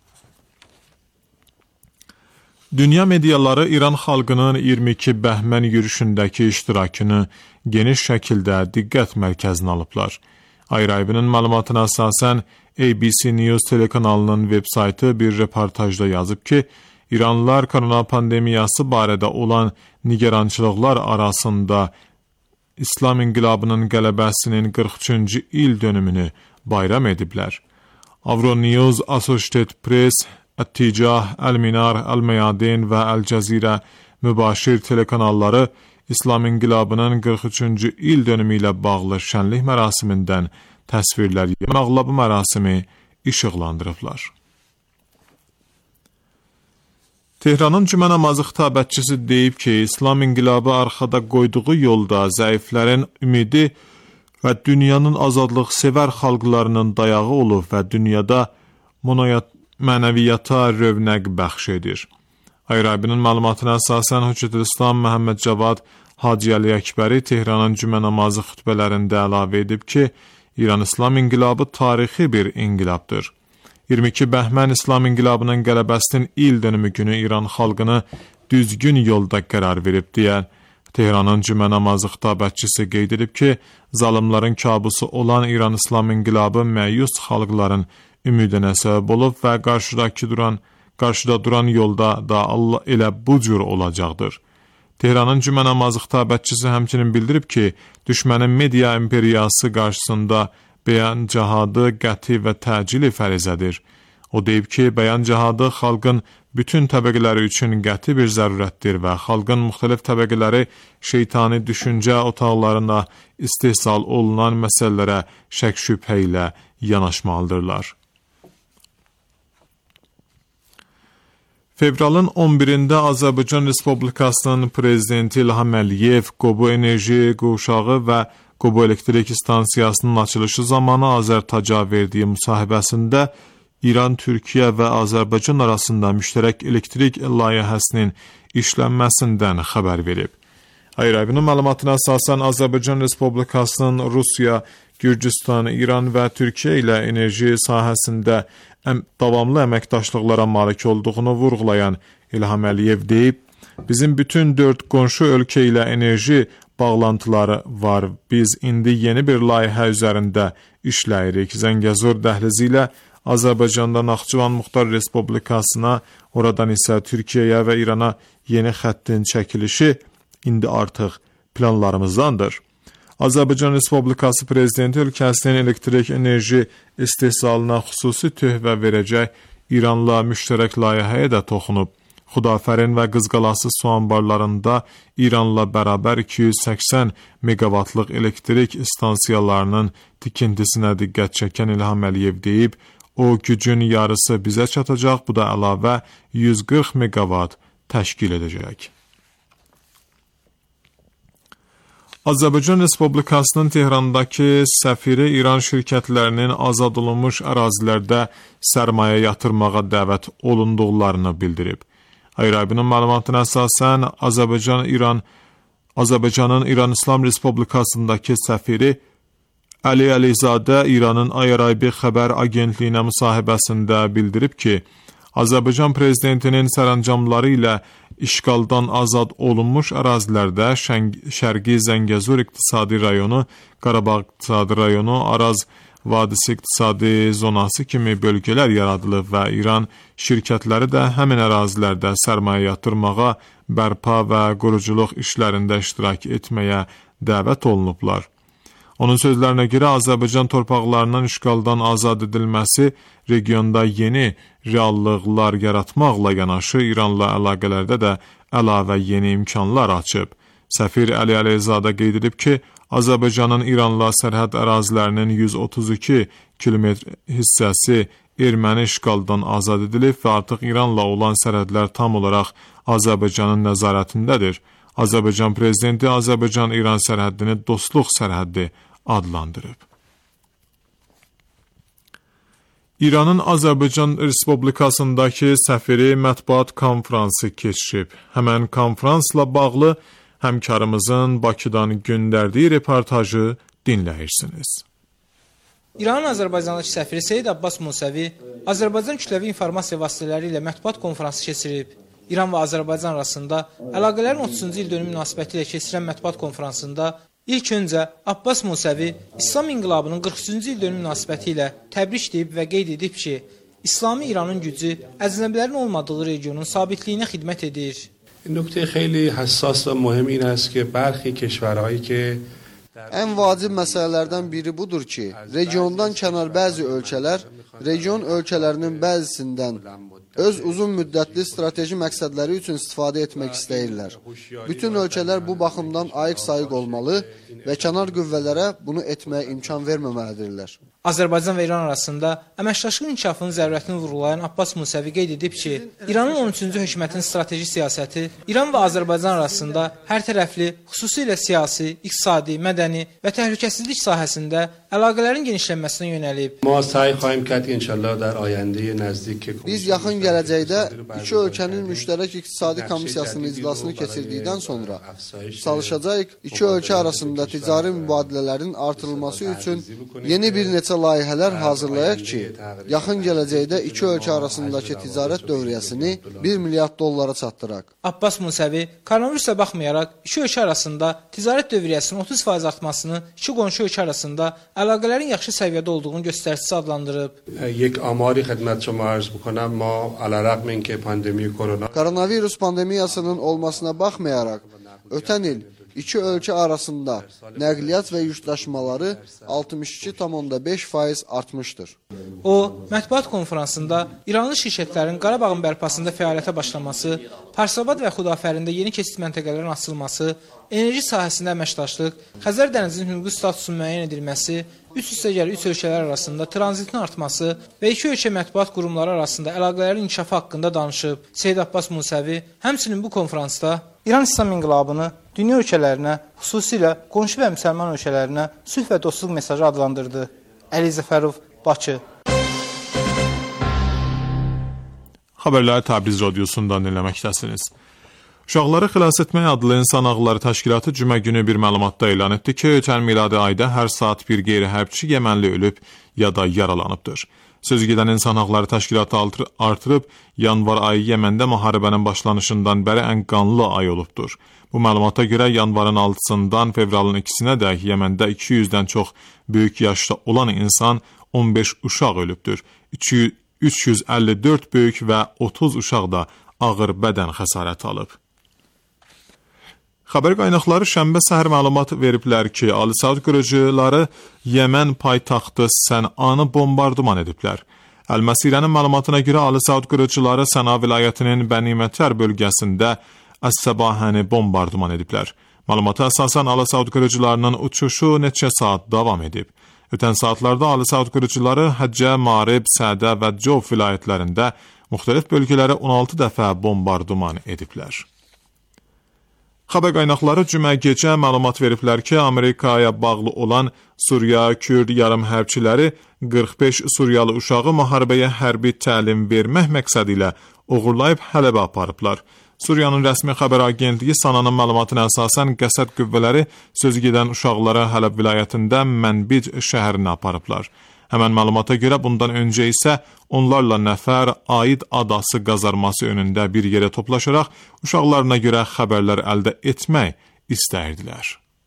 Dünya mediaları İran xalqının 22 Bəhmən yürüyüşündəki iştirakını geniş şəkildə diqqət mərkəzinə alıblar. Ayrayibinin məlumatına əsasən ABC News telekanalının veb-saytı bir reportajda yazıb ki, İranlılar korona pandemiyası barədə olan nigerançılıqlar arasında İslam inqilabının qələbəsinin 43-cü il dönümünü bayram ediblər. Avronews, Associated Press, Ətticah, Əl-Minar, Əl-Məyadin və Əl-Cəzirə mübaşir telekanalları İslam inqilabının 43-cü il dönümü ilə bağlı şənlik mərasimindən təsvirlər yemaqla bu mərasimi işıqlandırıblar. Tehranın cümə namazı xitabətçisi deyib ki, İslam inqilabı arxada qoyduğu yolda zəiflərin ümidi və dünyanın azadlıq sevər xalqlarının dayağı olub və dünyada mənəviyyata rövnəq bəxş edir. Ayrabinin məlumatına əsasən Höccətülislam Məhəmməd Cavad Hacı Əli Əkbəri Tehranın cümə namazı xütbələrində əlavə edib ki, İran İslam inqilabı tarixi bir inqilabdır. 22 Bəhmən İslam inqilabının qələbəsinin il dönümü günü İran xalqını düzgün yolda qərar verib deyə Tehranın cümə namazı xitabətçisi qeyd edib ki, zalimlərin kabusu olan İran İslam İnqilabı məyus xalqların ümidinə səbəb olub və qarşıda duran yolda da Allah elə bu cür olacaqdır. Tehranın cümə namazı xitabətçisi həmçinin bildirib ki, düşmənin media imperiyası qarşısında bəyan cihadı qəti və təcili fərizədir. O deyib ki, bəyan cihadı xalqın bütün təbəqələri üçün qəti bir zərurətdir və xalqın müxtəlif təbəqələri şeytani düşüncə otaqlarına istehsal olunan məsələlərə şək-şübhə ilə yanaşmalıdırlar. Fevralın 11-də Azərbaycan Respublikasının prezidenti İlham Əliyev Qobu enerji qovşağı və Qobu elektrik stansiyasının açılışı zamanı Azərtaca verdiyi müsahibəsində İran, Türkiyə və Azərbaycan arasında müştərək elektrik layihəsinin işlənməsindən xəbər verib. Ayrabinin məlumatına əsasən Azərbaycan Respublikasının Rusiya, Gürcüstan, İran və Türkiyə ilə enerji sahəsində davamlı əməkdaşlıqlara malik olduğunu vurğulayan İlham Əliyev deyib, bizim bütün 4 qonşu ölkə ilə enerji bağlantıları var. Biz indi yeni bir layihə üzərində işləyirik. Zəngəzur dəhlizi ilə Azərbaycanda Naxçıvan Muxtar Respublikasına, oradan isə Türkiyəyə və İrana yeni xəttin çəkilişi indi artıq planlarımızdandır. Azərbaycan Respublikası Prezidenti ölkəsinin elektrik enerji istehsalına xüsusi töhfə verəcək İranla müştərək layihəyə də toxunub. Xudafərin və Qızqalası su anbarlarında İranla bərabər 280 meqavatlıq elektrik stansiyalarının tikintisinə diqqət çəkən İlham Əliyev deyib, o gücün yarısı bizə çatacaq, bu da əlavə 140 meqavat təşkil edəcək. Azərbaycan Respublikasının Tehrandakı səfiri İran şirkətlərinin azad olunmuş ərazilərdə sərmayə yatırmağa dəvət olunduqlarını bildirib. Ayrabinin məlumatına əsasən Azərbaycanın İran İslam Respublikasındakı səfiri Əli Əlizadə İranın Ayaraybi xəbər agentliyinə müsahibəsində bildirib ki, Azərbaycan prezidentinin sərəncamları ilə işğaldan azad olunmuş ərazilərdə Şərqi Zəngəzur iqtisadi rayonu, Qarabağ iqtisadi rayonu, Araz Vadisi iqtisadi zonası kimi bölgələr yaradılıb və İran şirkətləri də həmin ərazilərdə sərmayə yatırmağa, bərpa və quruculuq işlərində iştirak etməyə dəvət olunublar. Onun sözlərinə görə Azərbaycan torpaqlarının işğaldan azad edilməsi regionda yeni reallıqlar yaratmaqla yanaşı İranla əlaqələrdə də əlavə yeni imkanlar açıb. Səfir Əli Əlizadə qeyd edib ki, Azərbaycanın İranla sərhəd ərazilərinin 132 kilometr hissəsi erməni işğaldan azad edilib və artıq İranla olan sərhədlər tam olaraq Azərbaycanın nəzarətindədir. Azərbaycan prezidenti Azərbaycan-İran sərhəddini dostluq sərhəddi adlandırıb. İranın Azərbaycan Respublikasındakı səfiri mətbuat konfransı keçirib. Həmən konfransla bağlı həmkarımızın Bakıdan göndərdiyi reportajı dinləyirsiniz. İranın Azərbaycandakı səfiri Seyid Abbas Musəvi Azərbaycan kütləvi informasiya vasitələri ilə mətbuat konfransı keçirib. İran və Azərbaycan arasında əlaqələrin 30-cu il dönümü münasibəti ilə keçirilən mətbuat konfransında İlk öncə Abbas Musəvi İslam İnqilabının 43-cü il dönümü münasibəti ilə təbrik edib və qeyd edib ki, İslami İranın gücü əcnəbilərin olmadığı regionun sabitliyinə xidmət edir. نکته خیلی حساس و مهم این است که برخی کشورهایی که ən vacib məsələlərdən biri budur ki, regiondan kənar bəzi ölkələr, region ölkələrinin bəzisindən öz uzun müddətli strateji məqsədləri üçün istifadə etmək istəyirlər. Bütün ölkələr bu baxımdan ayıq-sayıq olmalı və kənar qüvvələrə bunu etməyə imkan verməməlidirlər. Azərbaycan və İran arasında əməkdaşlıq inkişafının zərurətini vurğulayan Abbas Musəvi qeyd edib ki, İranın 13-cü hökumətin strateji siyasəti İran və Azərbaycan arasında hər tərəfli, xüsusilə siyasi, iqtisadi, mədəni və təhlükəsizlik sahəsində əlaqələrin genişlənməsinə yönəlib. Biz yaxın gələcəkdə iki ölkənin müştərək iqtisadi komissiyasının iclasını keçirdikdən sonra çalışacağıq iki ölkə arasında ticari mübadilələrin artırılması üçün yeni bir neçə nəsə layihələr hazırlayaq ki, yaxın gələcəkdə iki ölkə arasındakı ticarət dövriyyəsini 1 milyard dollara çatdıraq. Abbas Musavi koronavirusa baxmayaraq iki ölkə arasında ticarət dövriyyəsinin 30% artmasını iki qonşu ölkə arasında əlaqələrin yaxşı səviyyədə olduğunu göstəricisi adlandırıb. یک آماری خدمت شما عرض بکنم ما علیرغم اینکه پاندمی کرونا Koronavirus pandemiyasının olmasına baxmayaraq, ötən il iki ölkə arasında nəqliyyat və yükdaşımaları 62,5% artmışdır. O, mətbuat konferansında İranlı şirkətlərin Qarabağın bərpasında fəaliyyətə başlaması, Parsabad və Xudafərində yeni keçid məntəqələrin açılması, enerji sahəsində əməkdaşlıq, Xəzər dənizinin hüquqi statusunun müəyyən edilməsi, üç ölkələr arasında tranzitin artması və iki ölkə mətbuat qurumları arasında əlaqələrin inkişafı haqqında danışıb. Seyid Abbas Musavi həmçinin bu konferansda İran İslam İnqilabını dünya ölkələrinə, xüsusilə qonşu və müsəlman ölkələrinə sülh və dostluq mesajı adlandırdı. Əli Zəfərov, Bakı. Xəbərləri Təbriz radiosundan dinləməkdəsiniz. Uşaqları Xilas Etmək adlı İnsan Haqları Təşkilatı cümə günü bir məlumatda elan etdi ki, ötən miladi ayda hər saat bir qeyri-hərbçi Yəmənli ölüb ya da yaralanıbdır. Sözü gedən İnsan Haqları Təşkilatı artırıb, yanvar ayı Yəməndə müharibənin başlanışından bəri ən qanlı ay olubdur. Bu məlumata görə yanvarın 6-sından fevralın 2-sinə dək Yəməndə 200-dən çox böyük yaşda olan insan, 15 uşaq ölübdür. 354 böyük və 30 uşaq da ağır bədən xəsarəti alıb. Xəbər qaynaqları şənbə səhər məlumat veriblər ki, Ali Səud qırıcıları Yəmən paytaxtı Sənanı bombardıman ediblər. Əl-Məsirənin məlumatına görə Ali Səud qırıcıları Səna vilayətinin Bənimətər bölgəsində Əs-Səbahəni bombardıman ediblər. Məlumata əsasən Ali Səud qırıcılarının uçuşu neçə saat davam edib. Ötən saatlarda Ali Səud qırıcıları Həccə, Marib, Sədə və Cov vilayətlərində müxtəlif bölgələrə 16 dəfə bombardıman ediblər. Xəbər qaynaqları cümə gecə məlumat veriblər ki, Amerikaya bağlı olan Suriya Kürd yarım hərbçiləri 45 Suriyalı uşağı müharibəyə hərbi təlim vermək məqsədi ilə uğurlayıb Hələbə aparıblar. Suriyanın rəsmi xəbər agentliyi Sananın məlumatına əsasən qəsəd qüvvələri sözü gedən uşaqları Hələb vilayətində Mənbid şəhərinə aparıblar. Həmən məlumata görə bundan öncə isə onlarla nəfər Aid adası qazarması önündə bir yerə toplaşaraq uşaqlarına görə xəbərlər əldə etmək istəyirdilər.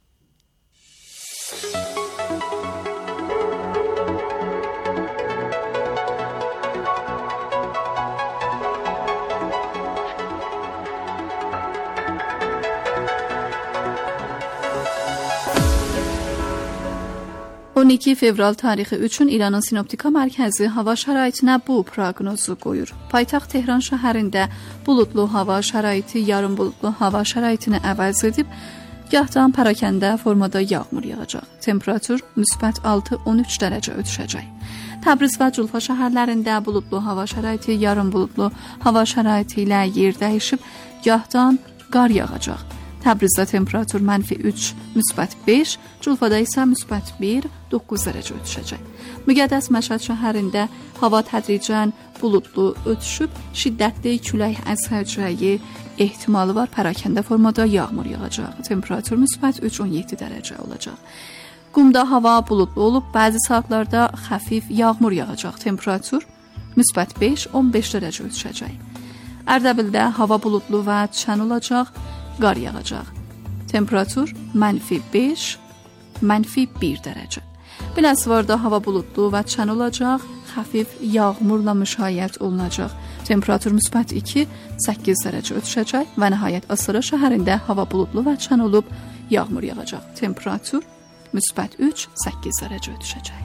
12 fevral tarixi üçün İranın Sinoptika Mərkəzi hava şəraitinə bu proqnozu qoyur. Paytaxt Tehran şəhərində buludlu hava şəraiti yarım buludlu hava şəraitini əvəz edib, gahdan pərakəndə formada yağmur yağacaq. Temperatur müsbət 6-13 dərəcə düşəcək. Təbriz və Culfa şəhərlərində buludlu hava şəraiti yarım buludlu hava şəraiti ilə yer dəyişib, gahdan qar yağacaq. Təbrizdə temperatur -3, müsbət 5, Culfada isə müsbət 1, 9 dərəcə düşəcək. Müqəddəs Məşhəd şəhərində hava tədricən buludlu ötüşüb, şiddətli külək əsəcəyi ehtimalı var. Pərakəndə formada yağmur yağacaq. Temperatur müsbət 3-17 dərəcə olacaq. Qumda hava buludlu olub, bəzi saatlarda xəfif yağmur yağacaq. Temperatur müsbət 5-15 dərəcə düşəcək. Ərdəbildə hava buludlu və çən olacaq. Qar yağacaq. Temperatur -5, -1 dərəcə. Biləsuvarda hava buludlu və çən olacaq, xəfif yağmurla müşayiət olunacaq. Temperatur müsbət 2, 8 dərəcə düşəcək və nəhayət Astara şəhərində hava buludlu və çən olub, yağmur yağacaq. Temperatur müsbət 3, 8 dərəcə düşəcək.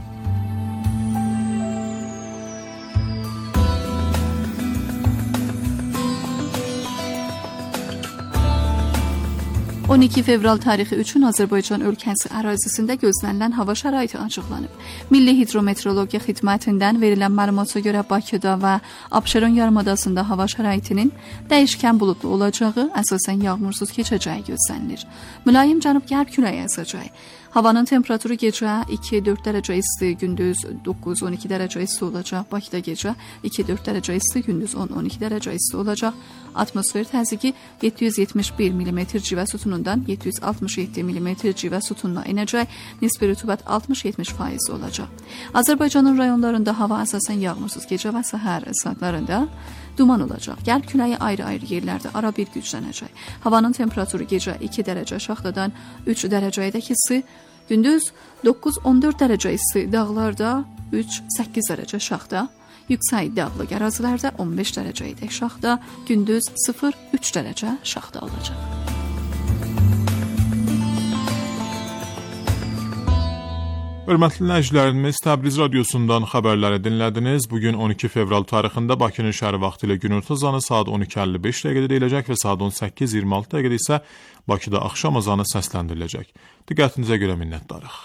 12 fevral tarixi üçün Azərbaycan ölkəsi ərazisində gözlənilən hava şəraiti açıqlanıb. Milli Hidrometeorologiya Xidmətindən verilən məlumata görə Bakıda və Abşeron yarımadasında hava şəraitinin dəyişkən buludlu olacağı, əsasən yağmursuz keçəcəyi gözlənilir. Mülayim cənub-qərb küləyi əsəcək. Havanın temperaturu gecə 2-4 dərəcə isti, gündüz 9-12 dərəcə isti olacaq. Bakıda gecə 2-4 dərəcə isti, gündüz 10-12 dərəcə isti olacaq. Atmosfer təzyiqi 771 mm civə sütunundan 767 mm civə sütununa enəcək. Nisbi rütubət 60-70% olacaq. Azərbaycanın rayonlarında hava əsasən yağmursuz, gecə və səhər saatlarında duman olacaq. Qərb küləyi ayrı-ayrı yerlərdə arabir güclənəcək. Havanın temperaturu gecə 2 dərəcə şaxtadan 3 dərəcəyədək isti, gündüz 9-14 dərəcə isti, dağlarda 3-8 dərəcə şaxta, yüksək dağlıq ərazilərdə 15 dərəcəyədək şaxta, gündüz 0-3 dərəcə şaxta olacaq. Hörmətli dinləyicilərimiz, Təbriz radiosundan xəbərləri dinlədiniz. Bugün 12 fevral tarixində Bakının şəhəri vaxtı ilə günorta azanı saat 12:55 dəqiqədə deyiləcək və saat 18:26 dəqiqədə isə Bakıda axşam azanı səsləndiriləcək. Diqqətinizə görə minnətdarıq.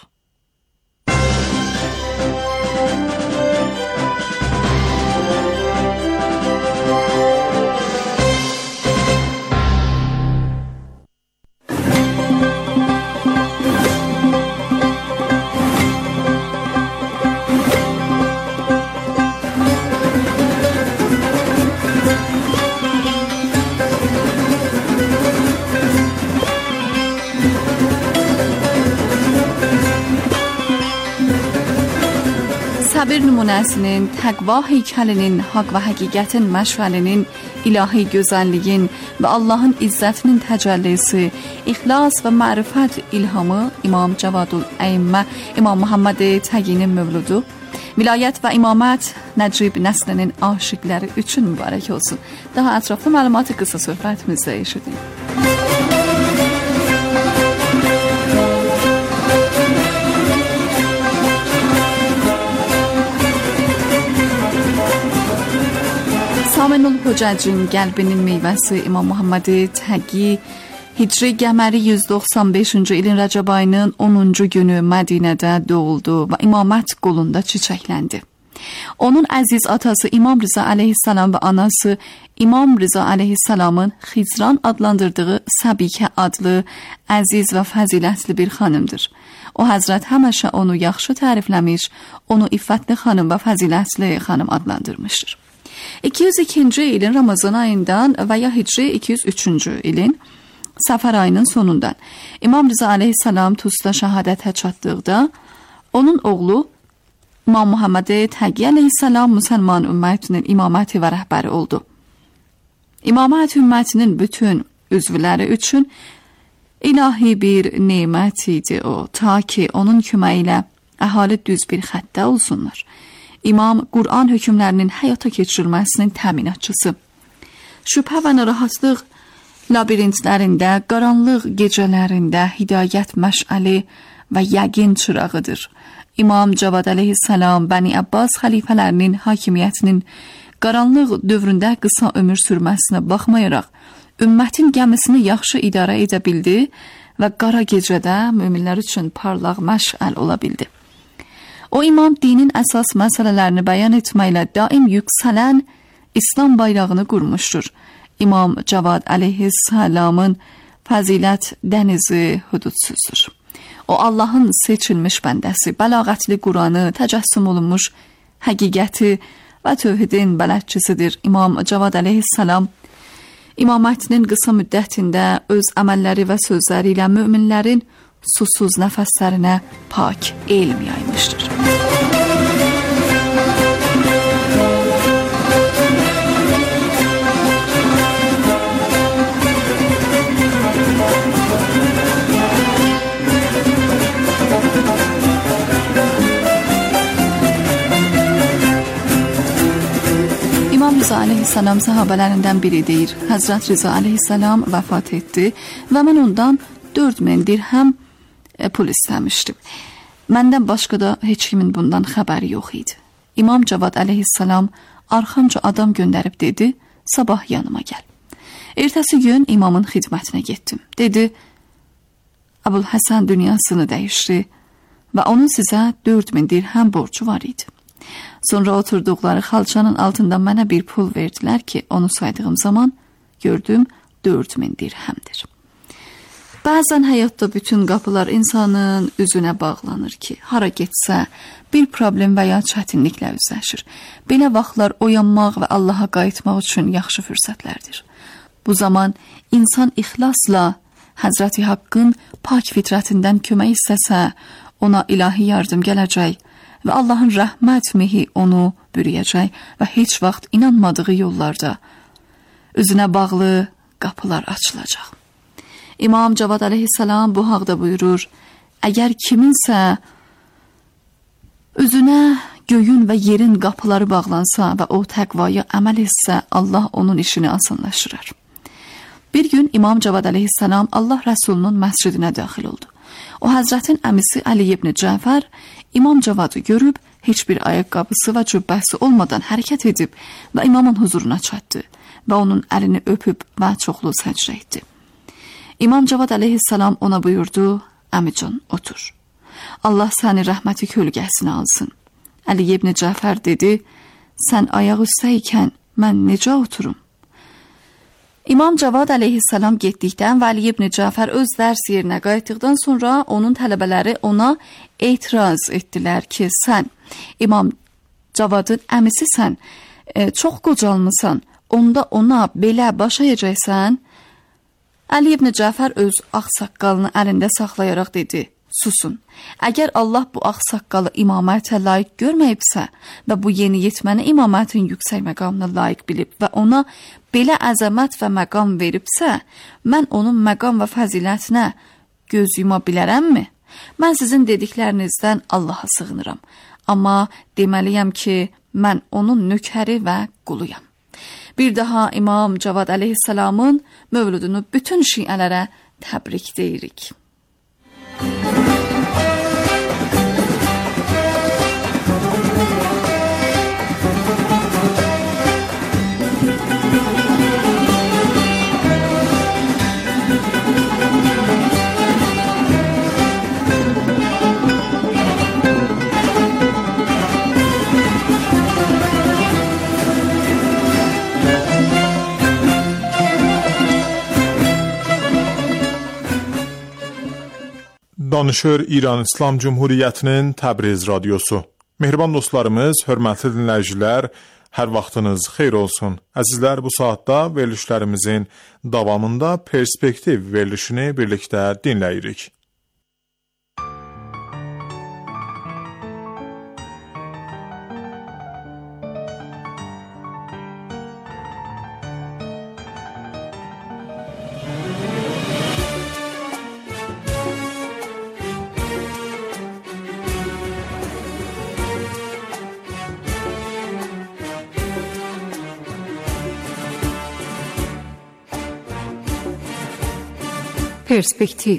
Səbir nümunəsinin, təqva heykəlinin, haqq və həqiqətin məşvəlinin, ilahi gözəlliyin və Allahın izzətinin təcəllisi, ixlas və mərifət ilhamı İmam Cavadul Əimmə, İmam Muhammed Təqinin mövludu, vilayət və imamət Nəcib nəslinin aşiqləri üçün mübarək olsun. Daha ətraflı məlumatı qısa söhbətimizdə eşidin. Samenul Hocacın qəlbinin meyvəsi İmam Muhammed Təqi Hicri qəməri 195-ci ilin Rəcəb ayının 10-cu günü Mədinədə doğuldu və imamət qolunda çiçəkləndi. Onun əziz atası İmam Rıza əleyhissalam və anası İmam Rıza əleyhissalamın Xizran adlandırdığı Səbikə adlı əziz və fəzilətli bir xanımdır. O Həzrət həmişə onu yaxşı tərifləmiş, onu iffətli xanım və fəzilətli xanım adlandırmışdır. 202-ci ilin Ramazan ayından və ya Hicri 203-cü ilin Səfər ayının sonundan İmam Rıza əleyhissalam Tusda şəhadətə çatdıqda onun oğlu İmam Muhammed Təqi əleyhissalam müsəlman ümmətinin imaməti və rəhbəri oldu. İmamət ümmətinin bütün üzvləri üçün ilahi bir nemət idi o, ta ki onun köməyi ilə əhali düz bir xəttə olsunlar. İmam Qur'an hökmlərinin həyata keçirilməsinin təminatçısı. Şübhə və narahatlıq labirintlərində, qaranlıq gecələrində hidayət məşəli və yəqin çırağıdır. İmam Cavad əleyhissalam Bəni Abbas xəlifələrinin hakimiyyətinin qaranlıq dövründə qısa ömür sürməsinə baxmayaraq, ümmətin gəmisini yaxşı idarə edə bildi və qara gecədə möminlər üçün parlaq məşəl ola bildi. O imam dinin əsas məsələlərini bəyan etməklə daim yüksələn İslam bayrağını qurmuşdur. İmam Cavad əleyhissalamın fəzilət dənizi hududsuzdur. O Allahın seçilmiş bəndəsi, bəlağətli Quranı, təcəssüm olunmuş həqiqəti və tövhidin bələdçisidir. İmam Cavad əleyhissalam imamətinin qısa müddətində öz əməlləri və sözləri ilə möminlərin susuz nəfəslərinə pak elm yaymışdır. İmam Rıza əleyhissalam sahabələrindən biri deyir. Həzrət Rıza əleyhissalam vəfat etdi və mən ondan 4000 dirhəm pul istəmişdim. Məndən başqa da heç kimin bundan xəbəri yox idi. İmam Cavad əleyhissalam arxamca adam göndərib dedi, sabah yanıma gəl. Ertəsi gün imamın xidmətinə getdim. Dedi, Əbul Həsən dünyasını dəyişdi və onun sizə 4000 dirhəm borcu var idi. Sonra oturduqları xalçanın altından mənə bir pul verdilər ki, onu saydığım zaman gördüm 4000 dirhəmdir. Bəzən həyatda bütün qapılar insanın üzünə bağlanır ki, hara getsə bir problem və ya çətinliklə üzləşir. Belə vaxtlar oyanmaq və Allaha qayıtmaq üçün yaxşı fürsətlərdir. Bu zaman insan ixlasla Həzrəti Haqqın pak fitrətindən kömək istəsə, ona ilahi yardım gələcək və Allahın rəhmət mehi onu bürüyəcək və heç vaxt inanmadığı yollarda üzünə bağlı qapılar açılacaq. İmam Cavad əleyhissalam bu haqda buyurur, əgər kiminsə üzünə göyün və yerin qapıları bağlansa və o təqvaya əməl etsə, Allah onun işini asanlaşdırar. Bir gün İmam Cavad əleyhissalam Allah Rəsulunun məscidinə daxil oldu. O Həzrətin əmisi Əli ibn Cəfər İmam Cavadı görüb, heç bir ayaqqabısı və cübbəsi olmadan hərəkət edib və imamın huzuruna çatdı və onun əlini öpüb və çoxlu səcdə etdi. İmam Cavad əleyhissalam ona buyurdu, əmican, otur. Allah səni rəhməti kölgəsinə alsın. Əli ibn Cəfər dedi, sən ayaq üstəykən mən necə oturum? İmam Cavad əleyhissalam getdikdən və Əli ibn Cəfər öz dərs yerinə qayıtdıqdan sonra onun tələbələri ona etiraz etdilər ki, sən İmam Cavadın əmisisən, çox qocalmısan, onda ona belə baş əyəcəksən? Əli ibn Cəfər öz ağsaqqalını əlində saxlayaraq dedi, susun. Əgər Allah bu ağsaqqalı imamətə layiq görməyibsə və bu yeni yetməni imamətin yüksək məqamına layiq bilib və ona belə əzəmət və məqam veribsə, mən onun məqam və fəzilətinə göz yuma bilərəmmi? Mən sizin dediklərinizdən Allaha sığınıram. Amma deməliyəm ki, mən onun nökəri və quluyam. Bir daha İmam Cavad əleyhissalamın mövludunu bütün şiələrə təbrik deyirik. Danışır İran İslam Cumhuriyyətinin Təbriz radiosu. Mehriban dostlarımız, hörmətli dinləyicilər, hər vaxtınız xeyir olsun. Əzizlər, bu saatda verilişlərimizin davamında perspektiv verilişini birlikdə dinləyirik. Perspektiv.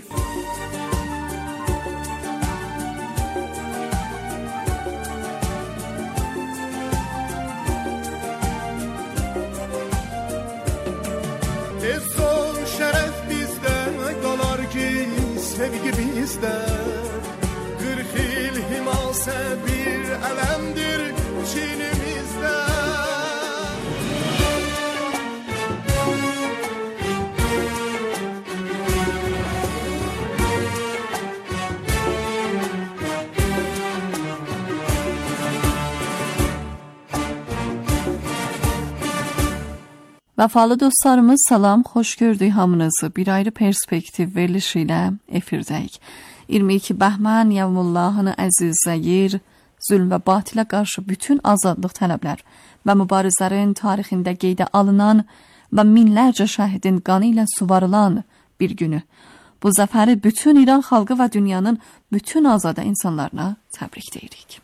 Son şərəf bizdə qalar ki, sevgi bizdə. 40 il himasə bir ələmdir çinimizdə. Vəfalı dostlarımız, salam, xoş gördük hamınızı. Bir ayrı perspektiv verilişi ilə efirdəyik. 22 Bəhmən Yevmullahın əzizləyir, zülm və batilə qarşı bütün azadlıq tələblər və mübarizlərin tarixində qeydə alınan və minlərcə şəhidin qanı ilə suvarılan bir günü. Bu zəfəri bütün İran xalqı və dünyanın bütün azada insanlarına təbrik deyirik.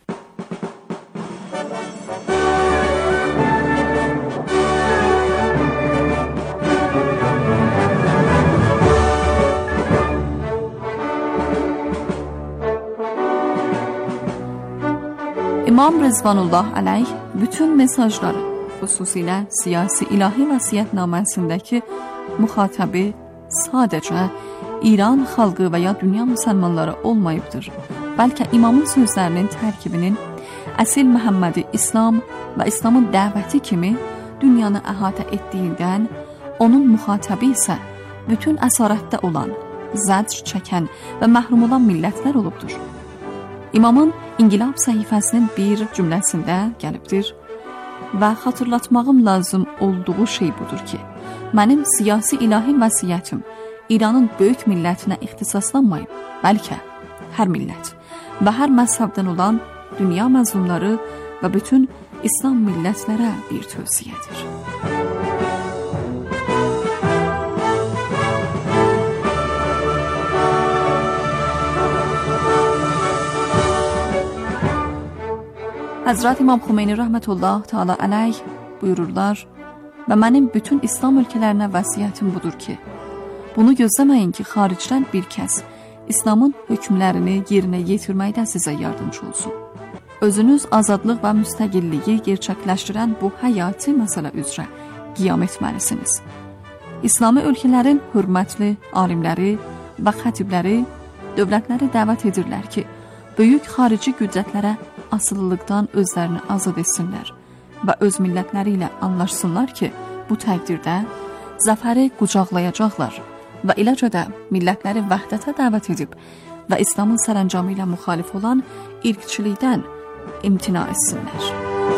İmam Rızvanullah əleyh bütün mesajları, xüsusilə siyasi ilahi vəsiyyətnaməsindəki müxatəbi sadəcə İran xalqı və ya dünya müsəlmanları olmayıbdır. Bəlkə imamın sözlərinin tərkibinin əsil Məhəmmədi İslam və İslamın dəvəti kimi dünyanı əhatə etdiyindən, onun müxatəbi isə bütün əsarətdə olan zəcr çəkən və məhrum olan millətlər olubdur. İmamın İnqilab səhifəsinin bir cümləsində gəlibdir və xatırlatmağım lazım olduğu şey budur ki, mənim siyasi ilahi vəsiyyətim İranın böyük millətinə ixtisaslanmayıb, bəlkə hər millət və hər məzhəbdən olan dünya məzlumları və bütün İslam millətlərə bir tövsiyədir. Həzrət İmam Xomeyni rəhmətullah Teala əleyh buyururlar və mənim bütün İslam ölkələrinə vəsiyyətim budur ki, bunu gözləməyin ki, xaricdən bir kəs İslamın hökmlərini yerinə yetirməkdə sizə yardımcı olsun. Özünüz azadlıq və müstəqilliyi gerçəkləşdirən bu həyati məsələ üzrə qiyam etməlisiniz. İslami ölkələrin hörmətli alimləri və xətibləri dövlətləri dəvət edirlər ki, böyük xarici qüdrətlərə asılılıqdan özlərini azad etsinlər və öz millətləri ilə anlaşsınlar ki, bu təqdirdə zəfəri qucaqlayacaqlar və eləcə də millətləri vəhdətə dəvət edib və İslamın sərəncamı ilə müxalif olan irqçilikdən imtina etsinlər.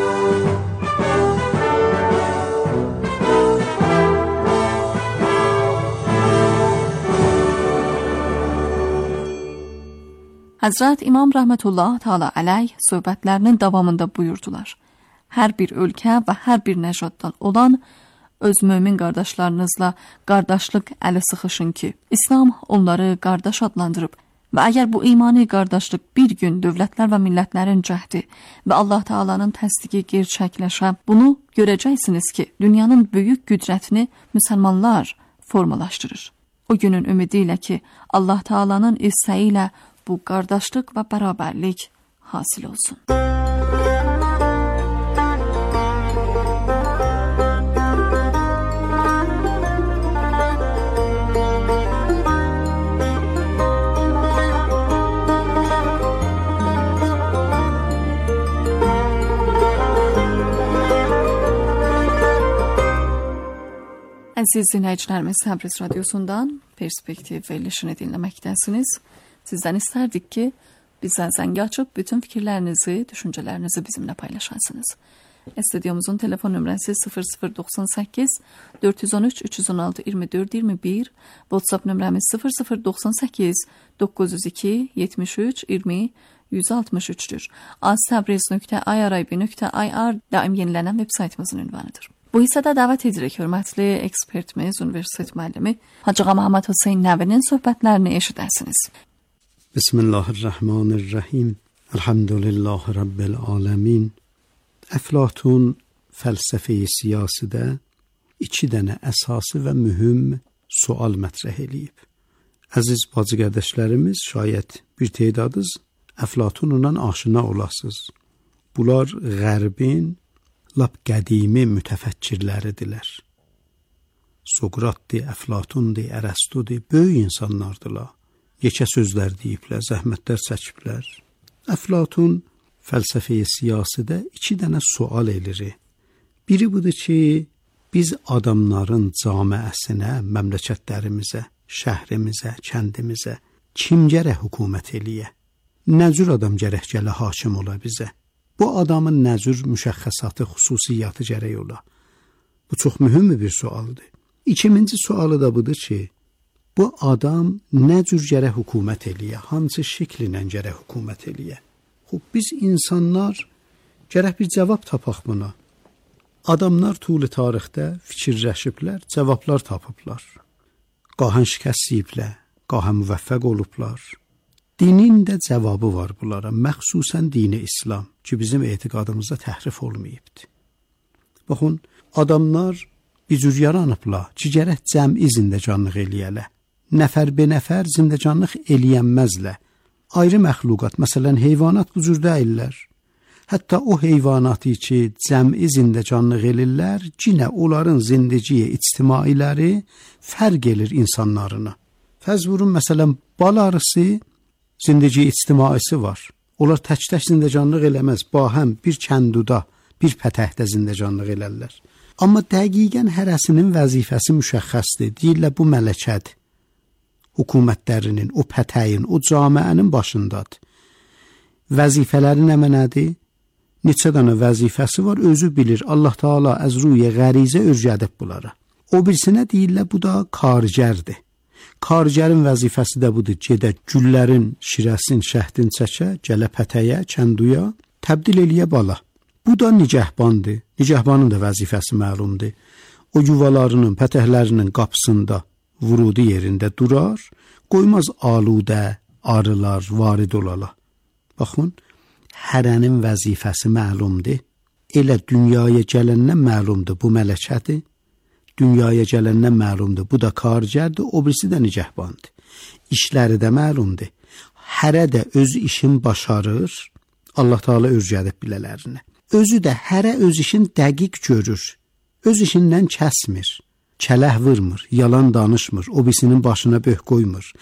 Həzrət İmam rəhmətullah Teala əleyh söhbətlərinin davamında buyurdular. Hər bir ölkə və hər bir nəcaddan olan öz mömin qardaşlarınızla qardaşlıq əli sıxışın ki, İslam onları qardaş adlandırıb və əgər bu imani qardaşlıq bir gün dövlətlər və millətlərin cəhdi və Allah Teala'nın təsdiqi gerçəkləşə, bunu görəcəksiniz ki, dünyanın böyük qüdrətini müsəlmanlar formalaşdırır. O günün ümidi ilə ki, Allah Teala'nın istəyi ilə bu qardaşlıq və bərabərlik hasil olsun. Əziz dinləyicilərimiz, Təbriz Radyosu'ndan Perspektiv verilişini dinləməkdəsiniz. Sizdən istərdik ki, bizə zəng açıb bütün fikirlərinizi, düşüncələrinizi bizimlə paylaşasınız. Stüdyomuzun telefon nömrəsi 0098 413 316 24 21, WhatsApp nömrəmiz 0098 902 73 20 163'dür. aztabriz.irib.ir daim yenilənən web saytımızın ünvanıdır. Bu hissədə dəvət edirik hörmətli ekspertimiz, universitet müəllimi Hacı Ağa Məhəmməd Hüseyn Nəvinin söhbətlərini eşidərsiniz. Bismillahirrahmanirrahim. Elhamdülillahi Rabbil alemin. Əflatun fəlsəfəyi siyasidə 2 dənə əsası və mühüm sual mətrəh eləyib. Əziz bacı qardaşlarımız, şayət bir teydadınız Əflatunla aşina olasınız. Bunlar Qərbin lap qədimi mütəfəkkirləridirlər. Sokratdır, Əflatundur, Ərəstudur, böyük insanlardılar. Yekə sözlər deyiblər, zəhmətlər çəkiblər. Əflatun fəlsəfəyi siyasidə 2 dənə sual elir. Biri budur ki, biz adamların camiəsinə, məmləkətlərimizə, şəhrimizə, kəndimizə kim gərək hökumət eləyə? Nə cür adam gərək gələ hakim ola bizə? Bu adamın nə cür müşəxxəsatı, xüsusiyyatı gərək ola? Bu çox mühüm bir sualdır. İkinci sualı da budur ki, bu adam nə cür gərək hökumət eləyə? Hansı şəkillə gərək hökumət eləyə? Biz insanlar gərək bir cavab tapaq buna. Adamlar tüuli tarixdə fikirləşiblər, cavablar tapıblar. Qahən şikəstiyiblər, qahən müvəffəq olublar. Dinin də cavabı var bunlara, məxsusən dini İslam ki, bizim etiqadımızda təhrif olmayıbdır. Baxın, adamlar bir cür yaranıblar ki, gərək cəmi zindəcanlıq eləyələ. Nəfər be nəfər zindəcanlıq eləyənməzlə. Ayrı məxluqat, məsələn, heyvanat bu cür deyirlər. Hətta o heyvanatı ki, cəmi zindəcanlıq elirlər, cinə onların zindiciyə ictimailəri fərq elir insanlarına. Fərz vurun, məsələn, bal arısı zindici ictimaisi var. Onlar tək-tək zindəcanlıq eləməz, bahəm bir kənduda, bir pətəhdə zindəcanlıq elərlər. Amma dəqiqən hərəsinin vəzifəsi müşəxxəsdir, deyirlər bu mələkədir. hökumətlərinin, o pətəyin, o camiənin başındadır. Vəzifələri nədir? Neçə dənə vəzifəsi var, özü bilir. Allah Taala az ruyə qərizə örgədib bunlara. O birisinə deyirlər, bu da kargərdir. Kargərin vəzifəsi də budur, gedə güllərin şirəsin, şəhdin çəkə, gələ pətəyə, kənduya, təbdil eləyə bala. Bu da nicəhbandır. Nicəhbanın da vəzifəsi məlumdur. O yuvalarının, pətəhlərinin qapısında, vurudu yerində durar, qoymaz aludə, arılar, varid olala. Baxın, hərənin vəzifəsi məlumdur. Elə dünyaya gələndən məlumdur, bu mələkədir. Dünyaya gələndən məlumdur, bu da kargərdir, o birisi də nicəhbandır. İşləri də məlumdur. Hərə də öz işin başarır, Allah Taala örgədib bilələrini. Özü də hərə öz işin dəqiq görür, öz işindən kəsmir, kələh vurmur, yalan danışmır, o birisinin başına böh qoymur,